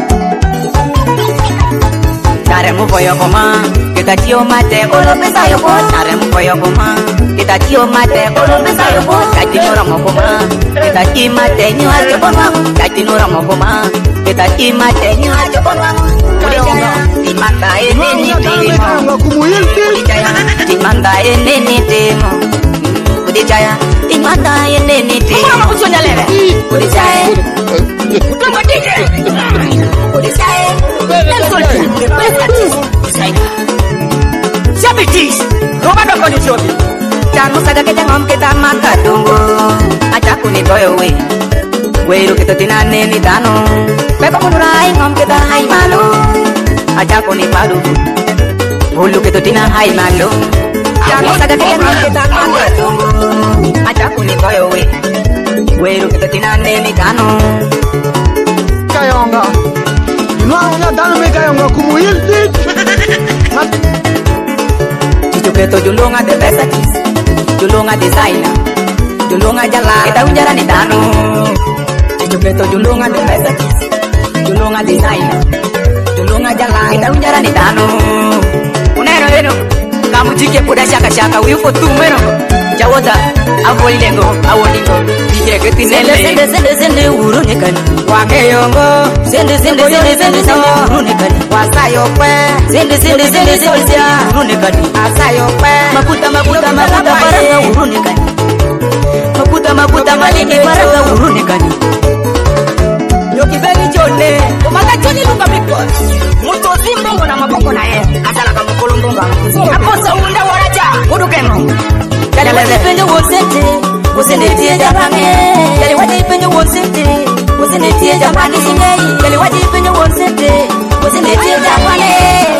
Tare mukoyo koma kita tio mate olo pesa yoko tare mukoyo koma kita tio mate olo pesa yoko kati nora mokoma kita ti mate ni hajo koma kati nora mokoma kita ti mate ni hajo koma di mata ini ni timo di mata ini ni timo Udijaya di mata ini ni timo mama kusonya lele Udijaya kama DJ Udijaya Shapitis, roba doko ni shobi. Jangan saga kita ngom kita makan donggo. Ajak kuni toyo we. Wero kita tinane ni dano. Beba munurai ngom kita hai malu. Ajak kuni padu. Bulu kita tina hai malu. Jangan saga kita ngom kita makan donggo. Ajak kuni toyo we. Wero kita tinane ni dano. Kayonga. Nuanga dano me kayonga kumuyilti. Chuketo julunga de besatis. Julunga designer. Julunga jala kita unjara ni dano. Chuketo julunga de besatis. Julunga designer. Julunga jala kita unjara ni dano. Unero eno. Kamu jike puda shaka wiko tumero. Jawota avolingo. Dije ketine sende urunekani. Wangeyongo sende urunekani. Wasayokwe sende urunekani. Asayokwe makuta baranga urunekani. Makuta malini baranga urunekani. Yokibeni chone Omaka choni luka mikos Muto zimbongo na mabongo na ye Atala kama kulumbonga Aposa unda waraja Udu kemo Yali waje ipenye wosete Usinetie jabange Yali waje ipenye wosete Usinetie jabange Yali waje ipenye wosete Usinetie jabange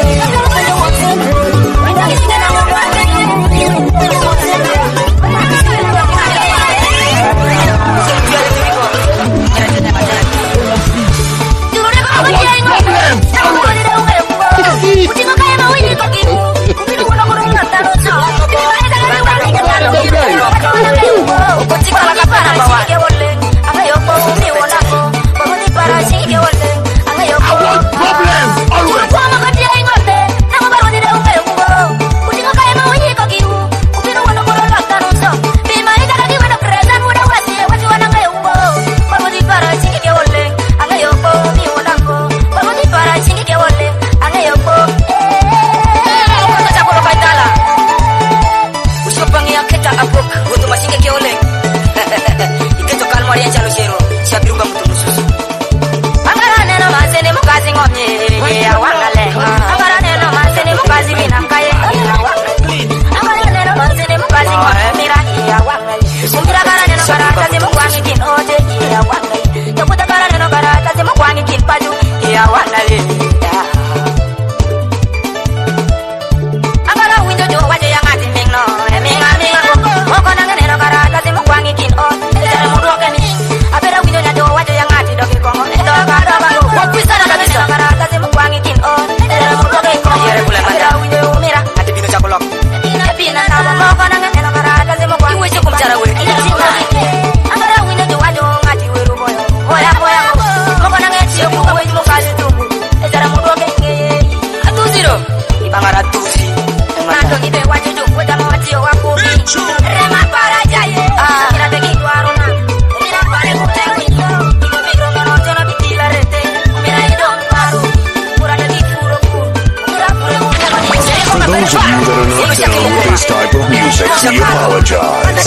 We apologize.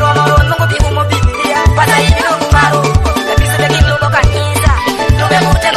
Now,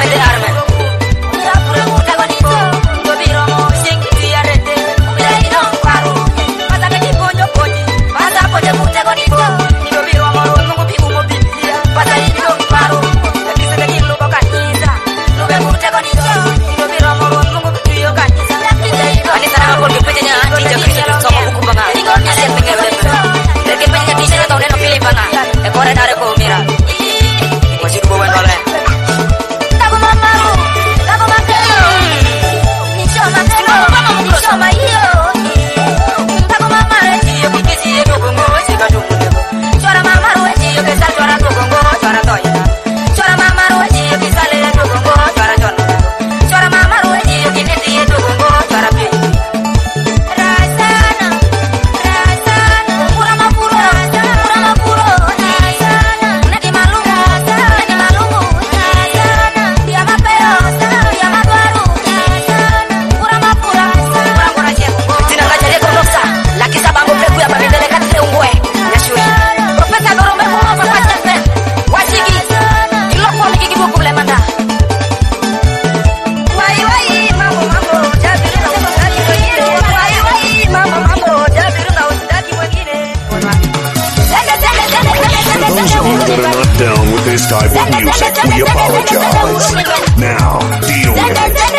Down with this type of music, we apologize. Now, deal with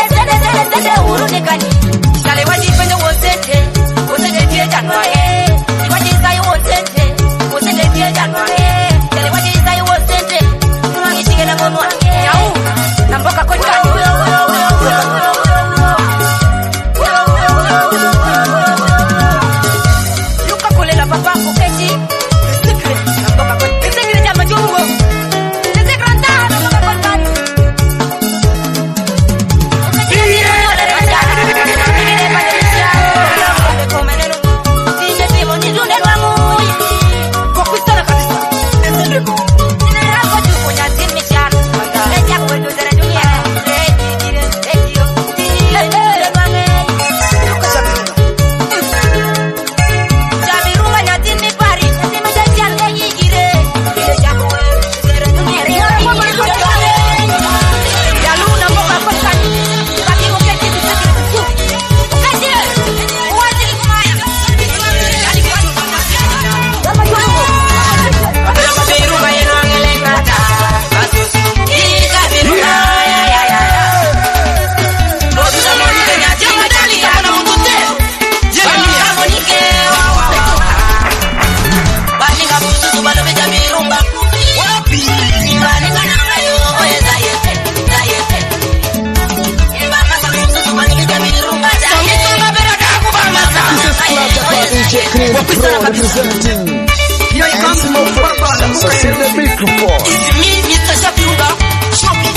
representing Ansimo Productions. So send the microphone. It's me, Mr. Shapiruga. Shopping.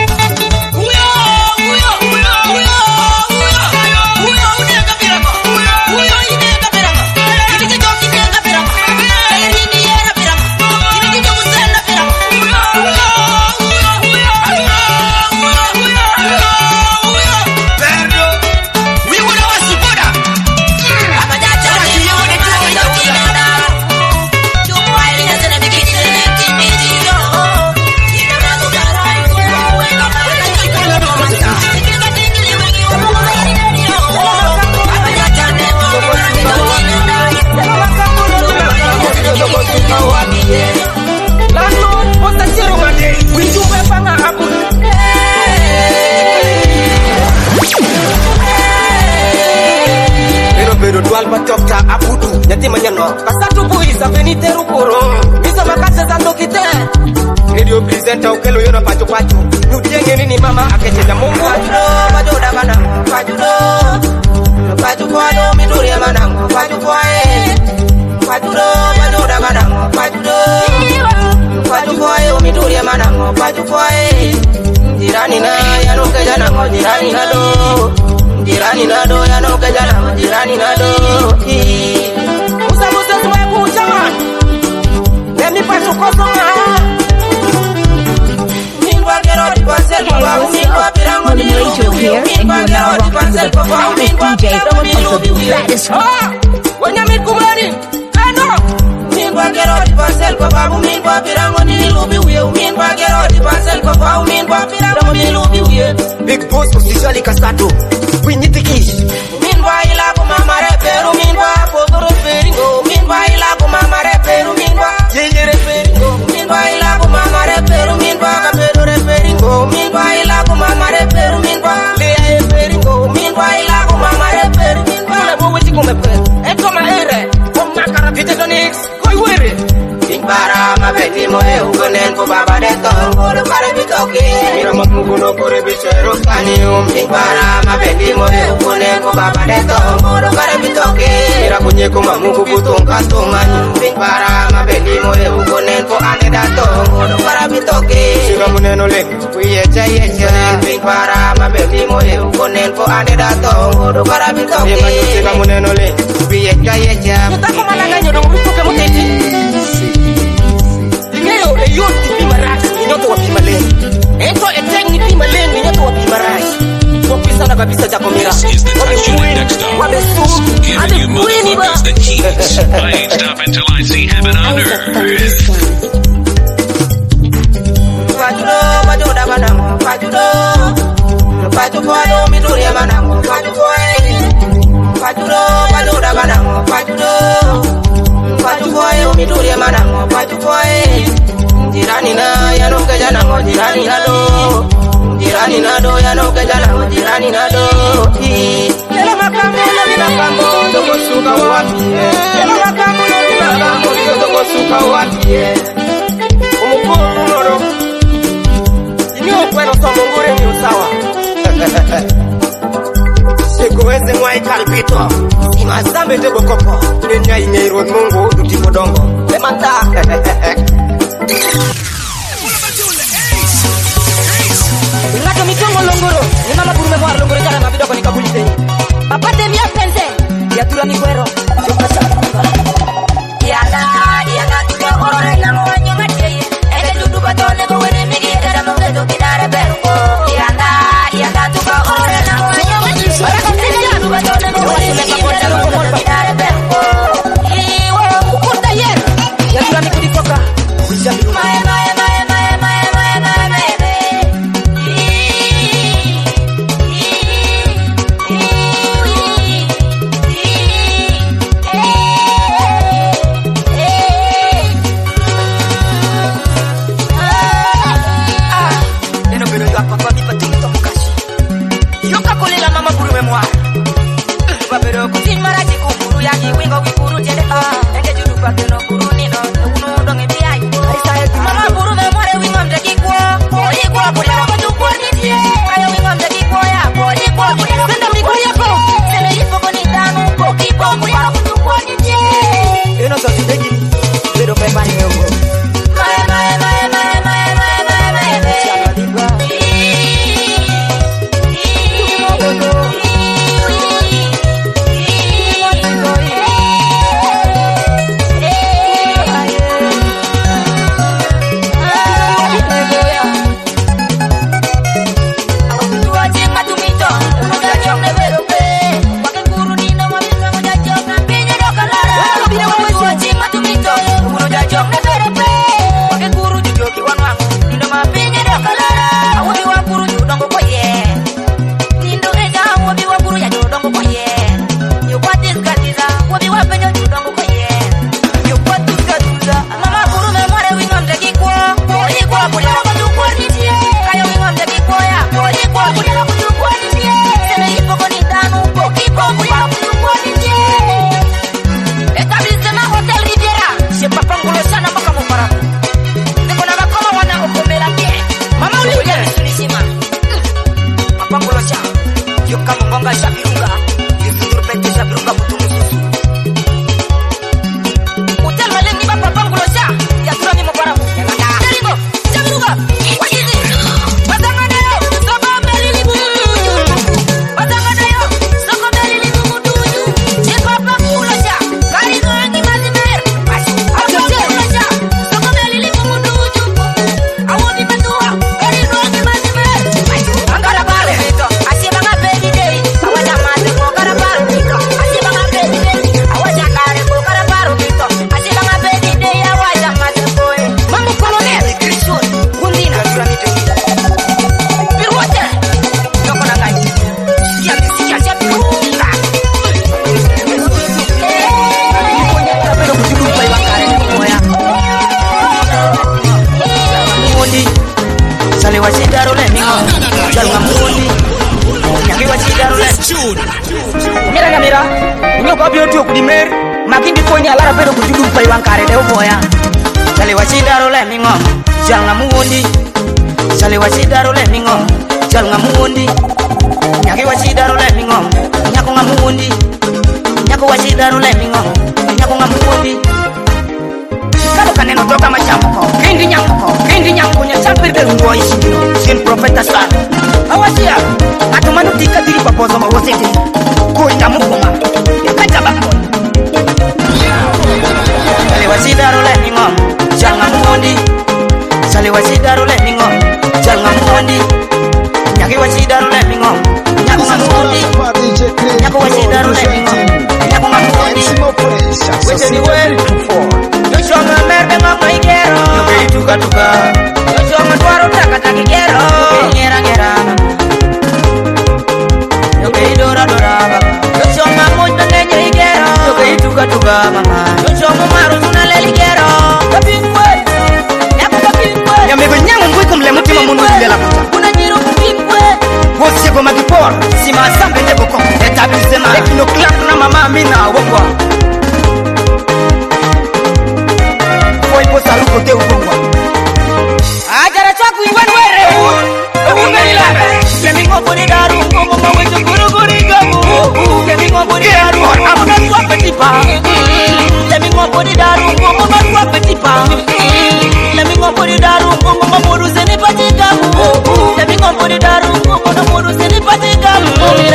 Doctor Apudu, yatima nyano. Pasatu buisa veniteru koro. Misa makase zando kite. Radio presenter ukelo yona pacho pacho. Nudenge nini mama akecheza Mungu. Pajudo, pajuda manangu. Pajudo. Pajukwado miduri ya manangu. Pajukwae. Pajudo, pajuda manangu. Pajudo. Pajukwae miduri ya manangu. Pajukwae. Jirani na yanuke janango. Jirani na do. Jirani nado ya no kajana jirani nado usamuze tuwe kujaman Nemi pacho kosonga Minwa gero di pansel kwa Minwa pirango ni lubi Minwa gero di pansel kwa Minwa pirango ni lubi Wanya mikumani Kano Minwa gero di pansel kwa Minwa pirango ni lubi Minwa gero di pansel kwa Minwa pirango ni Big boss usijali kasato. Winyitikish. Minwa ila ko mama reperu minwa potoro peringo. Minwa ila ko mama reperu minwa yeye reperingo. Minwa ila ko mama reperu minwa kapero reperingo. Minwa ila ko mama reperu minwa lea reperingo. Minwa ila ko mama reperu minwa le bo witi ko mepe. Eto ma ere ko makara Vitetonics koi were. Bara mabeti moe ugonen ko baba de tongo do bare bitoke mira mamugo no kore bichero kanium bara mabeti moe ugonen ko baba de tongo do bare bitoke mira kunye ko mamugo butonga tomani bara mabeti moe ugonen ko ane da tongo do bare bitoke sira muneno le kuye chaye chani bara mabeti moe ugonen ko ane da tongo do bare bitoke sira muneno le kuye chaye chani utako malanga nyodo bitoke muteti yo pima ras nyoto wa pima len ento eteng pima len nyoto wa pima ras so pisa na kabisa jako mira wabe su ade kwini ba I ain't stop until I see heaven on earth. Pajudo banamo pajudo miduri banamo pajudo banamo pajudo miduri banamo pajudo jirani na ya no ke jana mo jirani na do ya no ke jana mo jirani na do ela makambo na bila kambo dogo suka wapi ela makambo na bila kambo dogo suka wapi umukuru noro inyo kweno somo ngure ni usawa sikuweze mwai kalpito imazambe tego koko ndenya inyeiro mungu dutiko dongo lemanta Ngato mitongo longoro ni mama burume mwa longoro jana mabido kwa nikabulite papa demi apenze ya tura ni kwero ya tuko ore na mwanyo mateye ede dudu batone ko wene migi dara mo gedo kidare berko ya tuko ore na mwanyo mateye ede dudu batone ko wene migi dara mo gedo kidare berko iwo kuta yer ya tura ni kudikoka kujabi Angara bale, así van a pedir, Mira, inyo ko biyo ku dimer, makin di konya lara pero ku judu pai wankare de oboya. Chale wachidaro le mingom, janga muondi. Chale wachidaro le mingom, janga muondi. Nyaki wachidaro le mingom, nyako ngamuondi. Nyako wachidaro le mingom, nyako ngamuondi. Kalau kaneno toka machamko, kendi nyamko nya champer de ngoi sin profeta sa. Awasia, atumanu tika diri papozo mawosete. Ko ingamukuma, kaja bako. Chale wachidaro le mingom, janga muondi. Chale wachidaro le mingom, janga muondi. Nyaki wachidaro le mingom, nyako ngamuondi. Nyako wachidaro le mingom, nyako ngamuondi. Weche ni well Yoshonga merde ngoma igero Yoke ituka Yoshonga twaro taka taki gero Yoke ngera Yoke idora Yoshonga moja ngenye igero Yoke ituka mama Yoshonga maru tuna leli gero Kapingwe Nyamego nyangu ngui kumle mutima mungu ilela kuta Kuna jiru kapingwe Wosye goma kipor Sima asambe ndebo kong Etabizema Ekino klap na mama mina wongwa Saluko te ubongwa Ajara chaku iwan were Ungani labe Lemingo bodi daru Ngomba wetu guru gamu Lemingo bodi daru Amuna tua petipa Lemingo bodi daru Ngomba tua petipa Lemingo bodi daru Ngomba modu seni patikamu Lemingo bodi daru Ngomba modu seni patikamu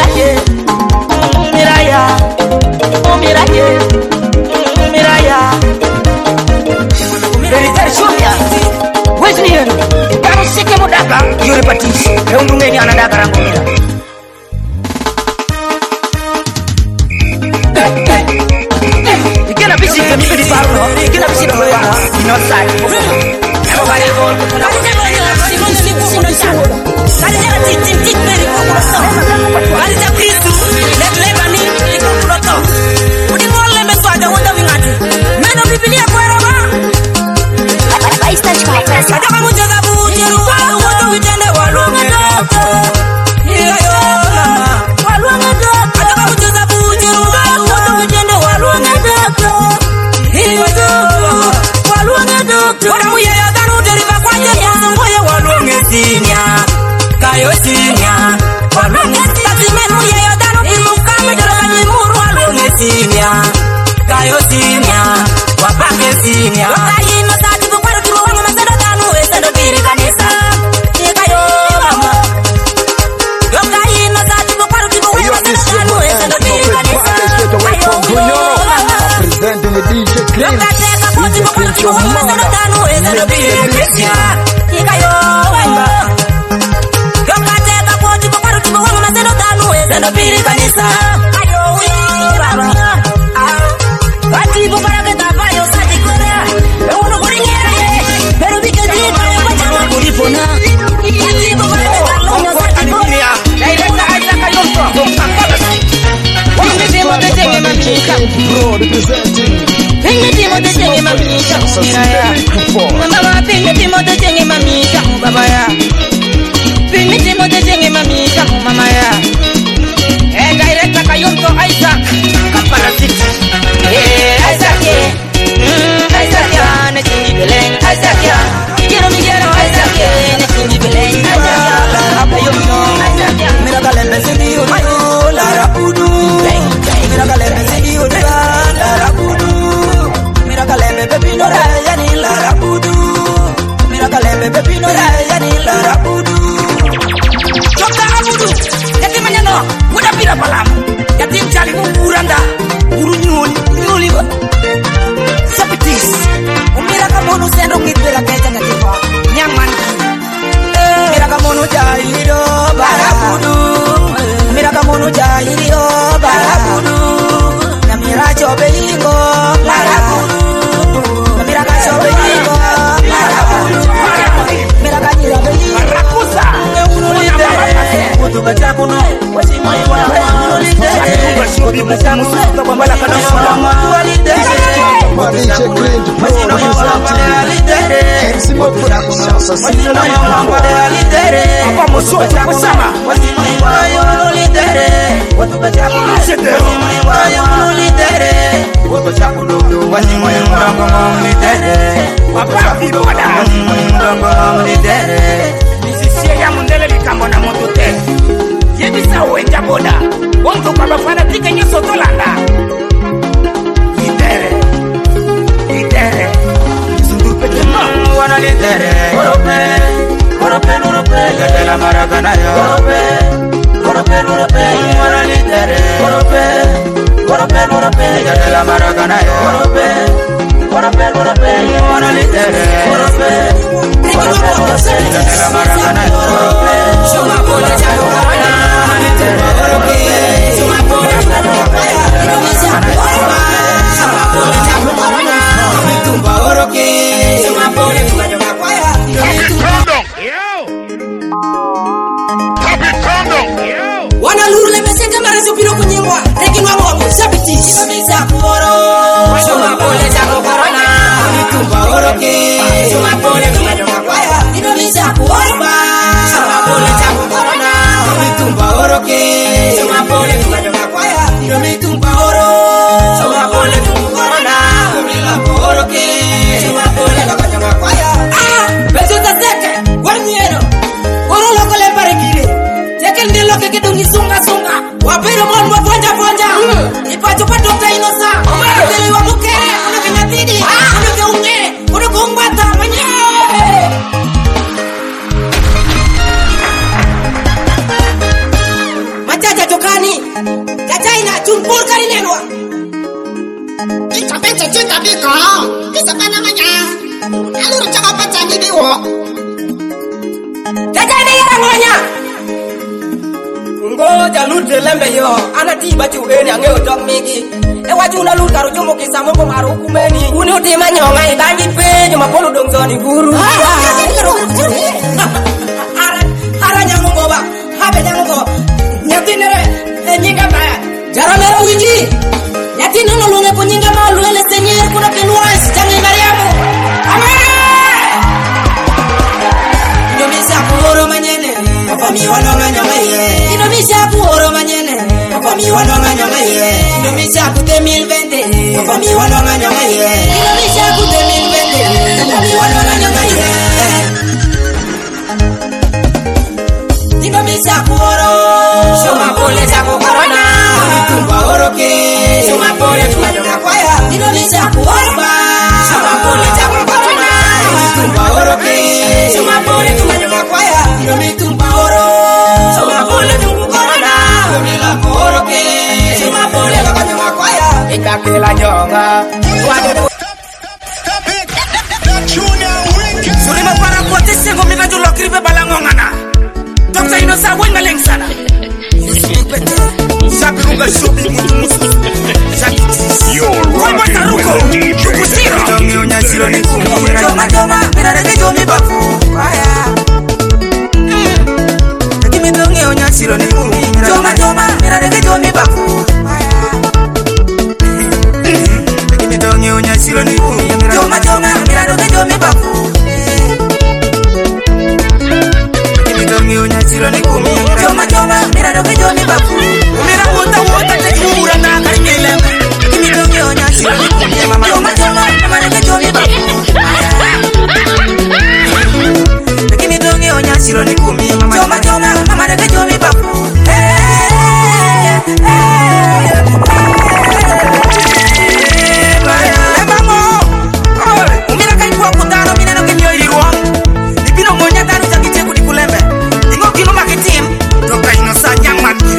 Miraya Veritar Shumia Wesley yenu Kamu sike mudaka Yuri patis Reundungeni anadaka rangumira Ikena bisi kemi di parno Ikena bisi di parno Inosai Nemo bari gol Kali jana titik meri kukuroto Kali jana kristu Lebani kukuroto Udi ngole meswada wanda wingati Meno bibilia kweroba Ataka mujega bujiru Walu witende waluanga doko Iyo mama Waluanga doko Ataka mujega bujiru Walu witende waluanga doko Iyo waluanga doko Wada muye ya danu deriva kwa jenya Zongoye waluanga sinya Kayo sinya Waluanga sinya Tatime muye ya danu Imukame dara jimuru waluanga sinya Kayo sinya Wapake sinya Wakayino tati bukwaro tuwa wangu masado tanu Esado kiri kanisa Ikayo mama Wakayino tati bukwaro tuwa wangu masado tanu Esado kiri kanisa Kayo mama Presenting the DJ Clean Wakateka poti bukwaro tuwa wangu masado tanu Esado kiri kanisa Ikayo mama Wakateka poti bukwaro tuwa wangu masado tanu Esado kiri kanisa Kayo mama Ati bukwaro ketapayo sati korea Euno kuringera Pero dike dito Pachama kuripona Ati bukwaro ketapayo sati korea Directa Aisa Kayonto Pingi timo te tenge mamika Pingi timo te tenge mamika Mama pingi timo te tenge mamika Baba ya Pingi timo te tenge mamika Mama ya Directa Kayonto Aisa Kampala City Isaac ya, netingi beleng Isaac ya, migero Isaac ya, netingi beleng Isaac ya, mira kalembe sidi udu Lara kudu Mira kalembe sidi udu Lara kudu Mira kalembe pepino raya ni Lara kudu Mira kalembe pepino raya ni Lara kudu Jokta abudu Yati manyano, muda pira palamu Yati mchali munguranda Uru nyuli ba Sapitis Umira kamono sendo ngitwela keja ngatifa Nyaman Mira kamono jairo Barakudu Mira kamono jairo Barakudu Namira chobe ingo Barakudu Namira kachobe ingo Barakudu Mira kanyira beyi Barakusa Eunu litere Kutu bachakuno Wasimai wa litere Kutu bachakuno Wambala kanama Wambala litere DJ Clean Wambala litere watupe chakulu wanyimwe wamulitere wako chakulu wanyimwe wamulitere wako chakulu wanyimwe wamulitere nisisiye ya mundele likambo na moto te yebisa uenja boda wonto kwa bafana tika nyoso tolanda litere wana litere Orope Gatela Maragana Orope wana litere Orope Gatela Maragana Orope wana litere Orope Gatela Maragana Orope Shuma bola jalo karana litere Orope Shuma bola jalo karana Shuma bola jalo karana Tumba oroke Shuma bola jalo karana Wana luru le mesenga marezo piro kunyemwa Reki nwa mwa sabitis Shimisa kuoro Shuma pole jako korona Tumba oroke Shuma pole kumajonga kwaya Indomisa kuorba Shuma pole jako korona Tumba oroke Shuma pole kumajonga kwaya Indomitumba oro Shuma pole kukorona Kumila kuoroke Shuma pole kumajonga kwaya Bezo taseke Wanyero Oro loko le parekire Teke lo que quedó ni sunga wapero mon waponja ponja ipacho pato tainosa omara wa mukere ono que natidi ono que unge ono que umbata manye machacha tokani tachaina chumpur kari nenwa ikapecha chita biko kisapana manya aluru chaka pacha ni biwo tachaina ngonya Ngoja lute lembe yo anati bati ugeni angeo dog migi e waju na luta rujumo kisamo ko maru kumeni uni utima nyonga ibangi pe nyoma polo dongzoni buru ara nyango ngoba habe nyango nyatinere nyinga baya jara mero wiji nyatino no lunge po nyinga ma luele senyer kuna keluas jangi mariamu amara Indomisa kuoro manyene Komi wanonga nyamaye Indomisa kuoro manyene Komi wanonga nyamaye Indomisa kute 1020 Komi wanonga nyamaye Indomisa kute 1020 Komi wanonga nyamaye Indomisa kuoro Shuma pole jako korona Tumba oroke Shuma pole tumajonga kwaya Indomisa kuorba Shuma pole jako korona Tumba oroke Shuma pole tumajonga kwaya Indomitumba oro Shuma pole tumakorona Kumila kuoroke Shuma pole tumajonga kwaya Ikakela nyonga Surima para kote sengo mina julo kribe balangongana Dr. Inosa wenga lengsana Sabi runga shobi mutu You're rocking with the DJ. Tongi unyashiro ni kumira Joma minareke jomi bafu Kimi tongi unyashiro ni kumira Joma minareke jomi bafu Kimi tongi unyashiro ni kumira Joma minareke jomi bafu Kimi tongi unyashiro ni kumira Joma minareke jomi bafu Umira wota tekura na karingeleme Kimi tongi unyashiro ni kumira Joma minareke jomi bafu Kimi tongi unyashiro ni kumira Joma minareke jomi bafu Umira kaikuwa kutano minano kinyo iruwa Nipino monya tanu za kicheku di kulembe Ingo kino makitim Toka inosa nyang maki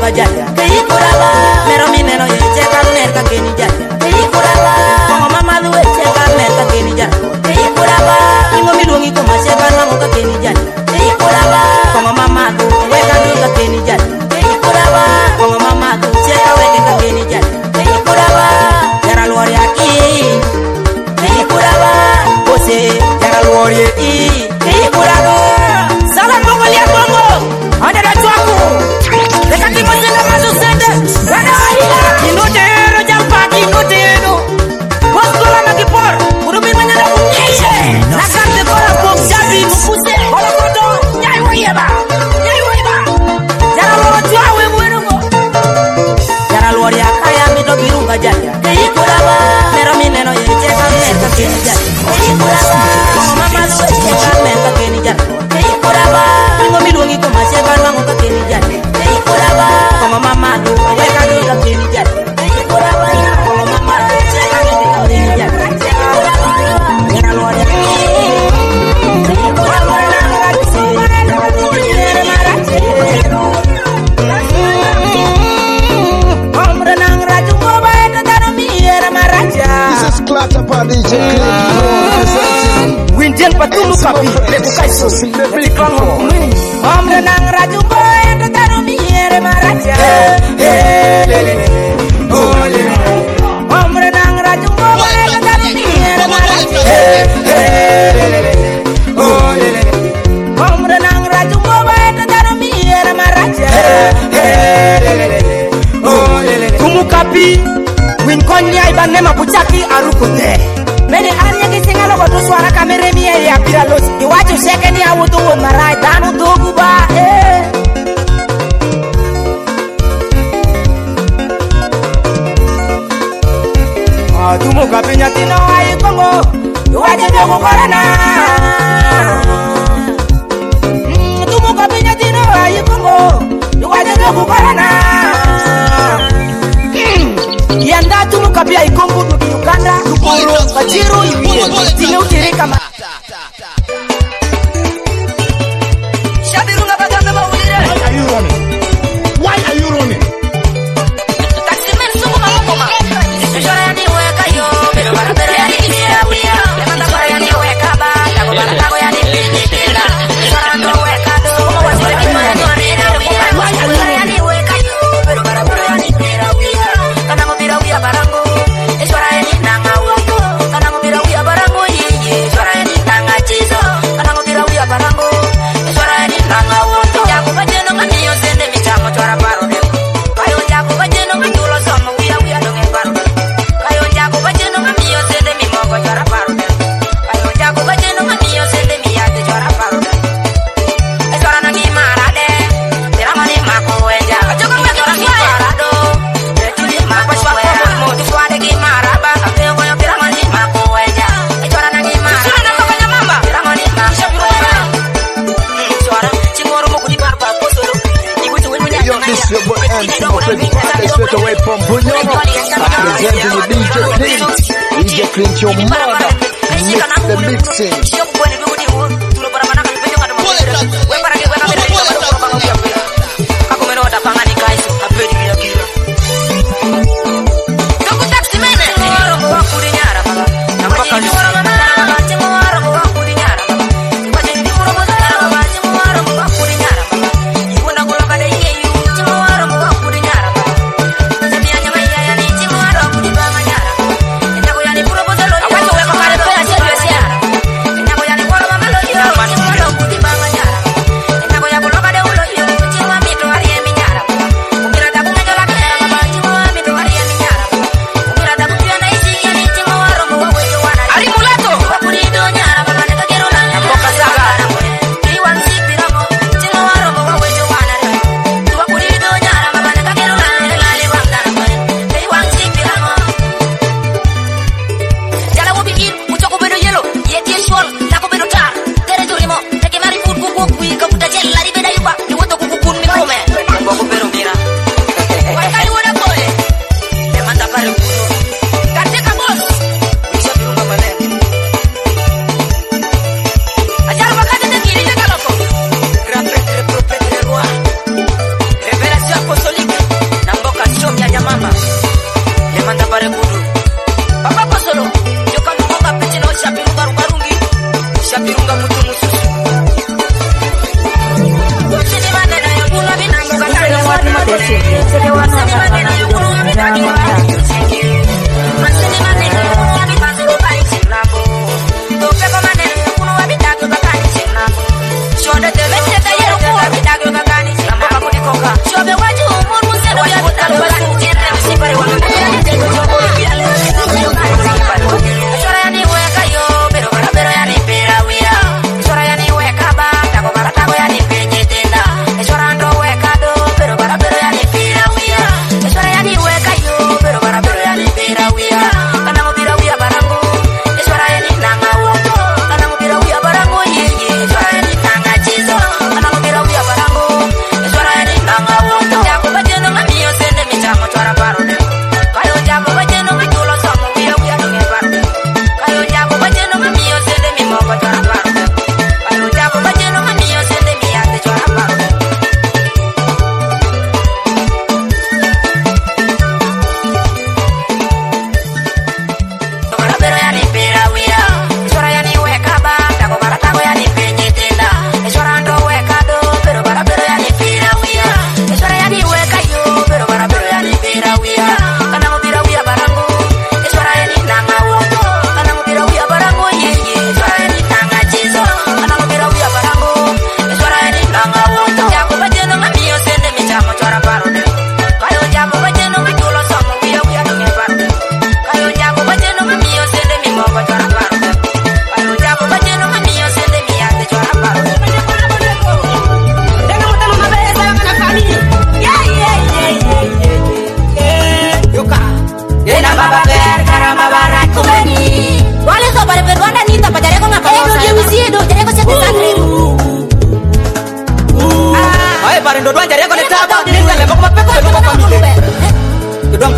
birunga jaya Keikuraba Mero mineno ye cheka merka keni jaya Keikuraba Kongo mama luwe cheka merka keni jaya Keikuraba Ingo milungi kumasheka nango ka keni jaya Keikuraba Kongo mama tu weka duka keni jaya Keikuraba Kongo mama tu cheka weke ka keni jaya Keikuraba Yara luari aki Keikuraba Ose Yara luari aki Keikuraba Salam Bongo liat Bongo Ada rajuaku Dekat di masjid masuk sende Ada aida Ino dero jampak ino dero Bos kola lagi por Urumin menyana unyese Nakar de kola bok jabi mukuse Kola kodo Nyai waiba Nyai waiba Jara loro juawe muerugo Jara luar ya kaya mido birunga jaya Keikuraba Mero mineno ye ceka merka keni jaya Keikuraba Kongo mama luwe ceka merka keni jaya Keikuraba Ingo milungi kumaseba nango ka keni jaya Keikuraba Kongo mama tu weka duka keni jaya Keikuraba Kongo mama tu ceka duka keni jaya Keikuraba Jara luar ya Keikuraba This is Clatapa DJ Clean Winjen patumu kapi lebu kaiso Omre nang raju boy Tetaro miere maraja Omre nang raju boy Tetaro miere maraja Omre nang raju boy Tetaro miere maraja Tumu kapi Win konya iban nema puchaki arukote Mene arya kisinga logo tu suara kamere miye ya piralos Iwaju seke ni awutu marai danu dugu ba Tumu kapinya tino ayi kongo Iwaju dugu korana Tumu kapinya tino ayi kongo Iwaju dugu korana Yanda tumu kapia ikombu duki Uganda Lukuro, Kajiru, Ibiye Tine utirika ma Shabirunga baganda mawire Why are you running? Why are you running? Taksimen suku malokoma Ishara ya niweka yo Pero barabara ya nikia wia Lemanda kwa ya niweka ba Lago baratago ya nipindikila Ishara niweka do Wazira kima ya niwanina wia Ishara ya niweka yo Pero barabara ya nipira wia Kana mubira wia barango Ishara ya ninanga wako Kana mubira wia barango yiye Ishara ya ninanga chizo Kana mubira wia barango Ishara ya ninanga wako Jago bajeno ngamiyo sende michamo chwara paro deo Kayo jago bajeno nganjulo somo wia wia donge paro deo Kayo jago bajeno ngamiyo sende mimogo chwara paro deo Kayo jago bajeno ngamiyo sende miyate chwara paro deo Ishara nangi marade Tiramani mako wenja Ajogo mbeke marado Tuli mako shwara Mutu swade ki maraba Kapeo goyo tiramani mako wenja Ishara nangi marade Ishara nangi mamba Tiramani mako shwara Ishara Chingoro moku di barba Kosoro Iguchi wenu Yo, this is your boy MC Mopedi Friday straight away from Bunyoro Representing the DJ Clean DJ Clean your mother Mix the mixing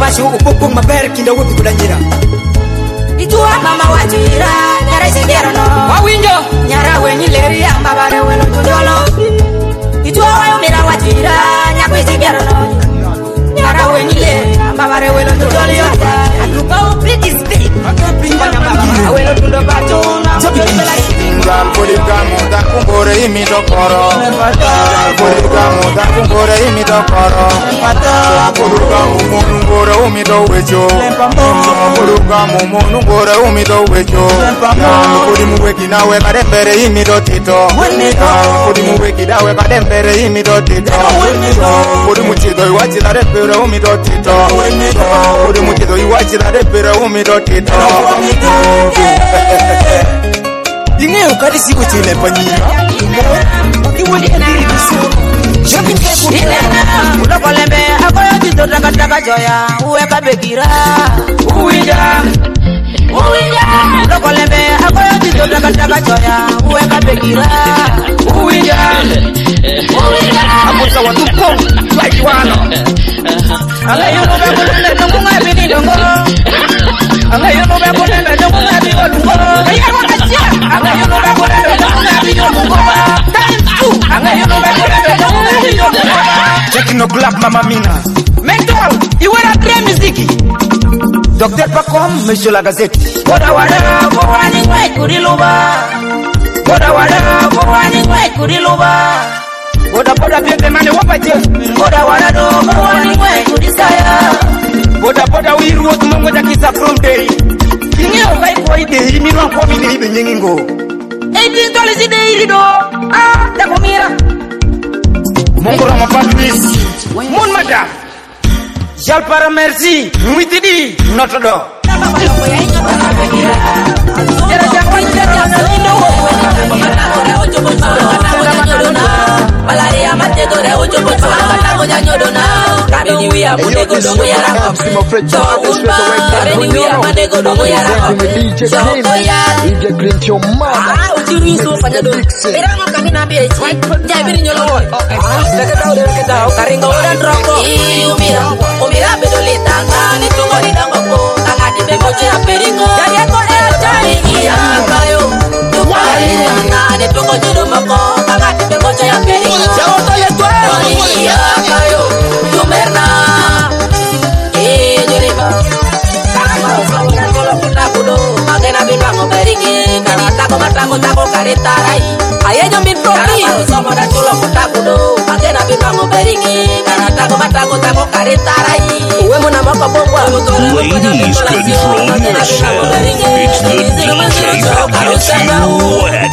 mashu upukung maber kinda wuti kudanyira. Itua mama wajira, nyara sigero no. Wawinjo, nyara wenyi leri amba bare welo tujolo. Itua wayo mira wajira, nyakwe sigero no. Nyara wenyi leri amba bare welo tujolo yota. Atuka upiki speak. Awelo tundo bato na Gal polikamu da kumbore imito koro. Gal polikamu da kumbore imito koro. Polikamu munungore umito wecho. Polikamu munungore umito wecho. Polimu weki nawe kadembere imito tito. Polimu weki nawe kadembere imito tito. Polimu chido iwachi da repere umito tito. Polimu chido iwachi da repere umito tito. Dinge ukadi siku chile panyira. Iwoni ndiri biso. Shopping kule. Uloko lembe akoyo tito taka joya uweka bekira. Uwinja. Uloko lembe akoyo tito taka joya uweka bekira. Uwinja. Amusa watuko like wano. Alayo no be kulende ndongo ngabi ndongo. Alayo no be kulende ndongo ngabi ndongo. Alayo no be kulende ndongo ngabi ndongo. Alayo no be kulende ndongo ngabi ndongo. Techno club mama mina. Mental, iwera pre muziki. Dr. Pacom, monsieur la gazette. Boda wada wani wai kuriluba. Boda wada wani wai kuriluba. Boda piente mane wapaje. Boda wada do wani wai kurisaya. Boda wiru otu mongo jakisa from day. Kingi okai koi day mi no ko mi day be nyingo. Ebi tole si day do. Ta komira. Mongo rama Patrice. Mon madame. Jal para merci. Nuitidi notre do. Malaria matedore ojo bocho amata moja nyodona kabini wia munego dongo ya rap so umba kabini wia munego dongo ya rap so DJ Green your mother ujuri so fanya do era ngakami na bechi jabiri nyolo leketa karinga odan roko umira bedolita ngani tungo ni dango ko ngadi bemocho ya peringo jadi ko iya kayo tukari ngani tungo jodo mako ngadi bemocho ya peringo iya kayo tumerna jeriba karama sawna kolo kita kudo magena binango beringi karata ko matango tako karitarai ayejo min propi somo da chulo kita kudo magena binango beringi karata ko matango tako karitarai uwe mona moko bongwa Ladies, control yourself. It's the DJ that gets you wet.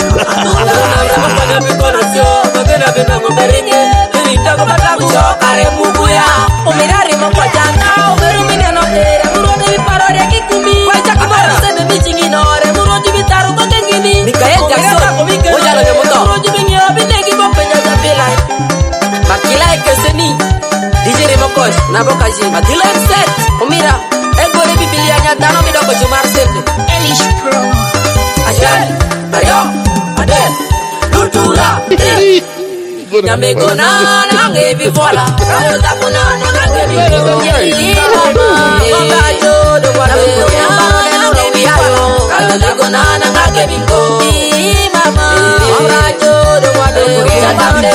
DJ Remokos, Nabokaji, Adila Set, Omira, Egore Bibilianya, Dano Midoko Jumar Sete, Elish Pro, Ajan, Mario, Adel, Lutura, Yamegona, Nange Bivola, Kayo Tapuna, Nange Bivola, Mamayo, the one Nange Bivola, Kayo Tapuna, Nange Bivola, Mama, Mamayo, the one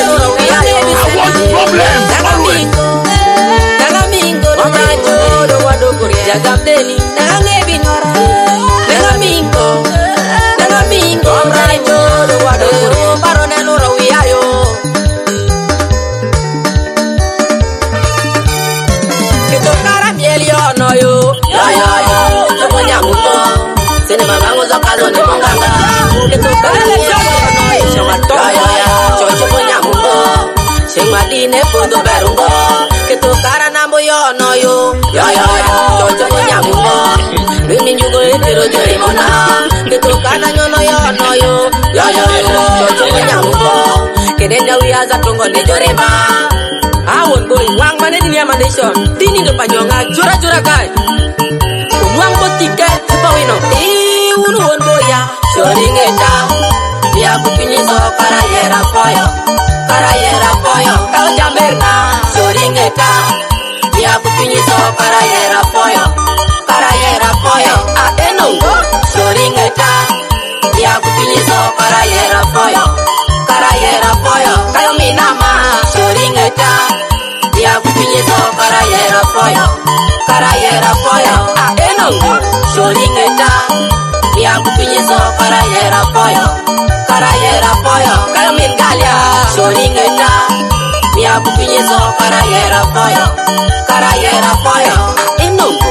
Jagamdeli, nange binora, nangamingo, rajo, wado, baronelo rawiayo. Kito karamielio no yo, tomo nyamuko, sene magango zakazo ne monganga. Kito karamielio no yo, shomatoyo, chocho nyamuko, shemadine podo berungo. Kito karanambo yo no yo, chocho nyamuko. Mimi nyugo etero jorimona, kito kana nyono yo no yo, chocho nyamuko. Kedenda wiaza tongo ne jorema. Awon boy wang mane dunia mandation, tini do panyonga jura kai. Wang botike pawino, unu won boya, shoringeta. Dia kupinyizo karayera poyo, kau jamberna, shoringeta. Dia kupinyizo karayera poyo. karayera poyo, karayera poyo, kayo minama, shoringeta, dia kupinyizo karayera poyo, enongo, shoringeta, dia kupinyizo karayera poyo, kayo mingalia, shoringeta, dia kupinyizo karayera poyo, enongo.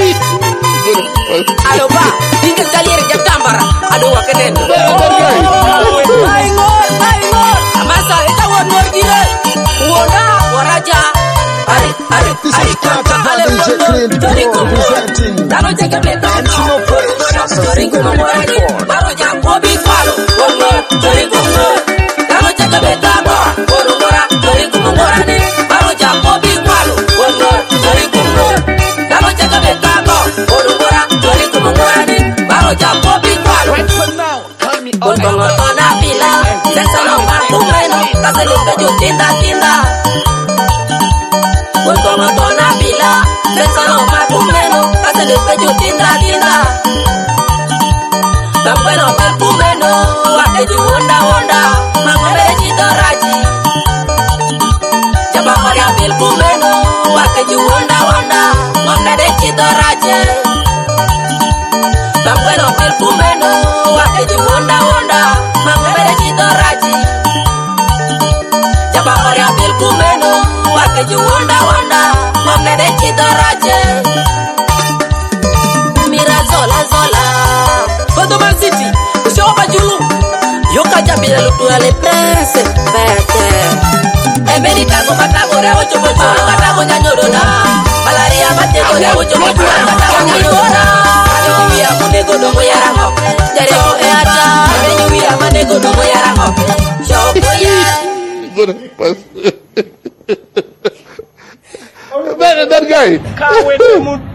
Alo ba, tinggal kalir jam tambara, ado wakenen. Baingor, amasa eta won mor dire. Wona waraja. Ari, kanta ale DJ Clean representing. Dalo jaga beta. Ringo morani, baro jam bobi falo. Wonor, ringo mor. Dalo jaga beta, wonora, ringo morani, baro jam bobi falo. Wonor, ringo mor. Dalo jaga beta, wonora, ringo morani, baro jam bobi falo. Otongo na pila, sesa no marpumeno, kaselo peju tinda. Otongo na pila, sesa no marpumeno, kaselo peju tinda. Bampeno marpumeno, wakeju wonda, mamere chidoraji. Jaba oria pilpumeno, wakeju wonda, mamere chidoraji. Bampeno marpumeno, wakeju wonda, mamere chidoraji. Jaba oria pilpumeno, wakeju wonda, mamere chidoraji. Mira zola, Bodoman City, Ushoba Julu, Yoka Jabila Lutua le Prince, Pete. Emerita Gomatago, Ocho Mochoro, Catago Ñorona, Malaria Matego, Ocho Mochoro, Catago Ñorona, Ayuya Monego no Moyarango, Jareo Eata, Ayuya Manego no Moyarango, Shopoye. That guy.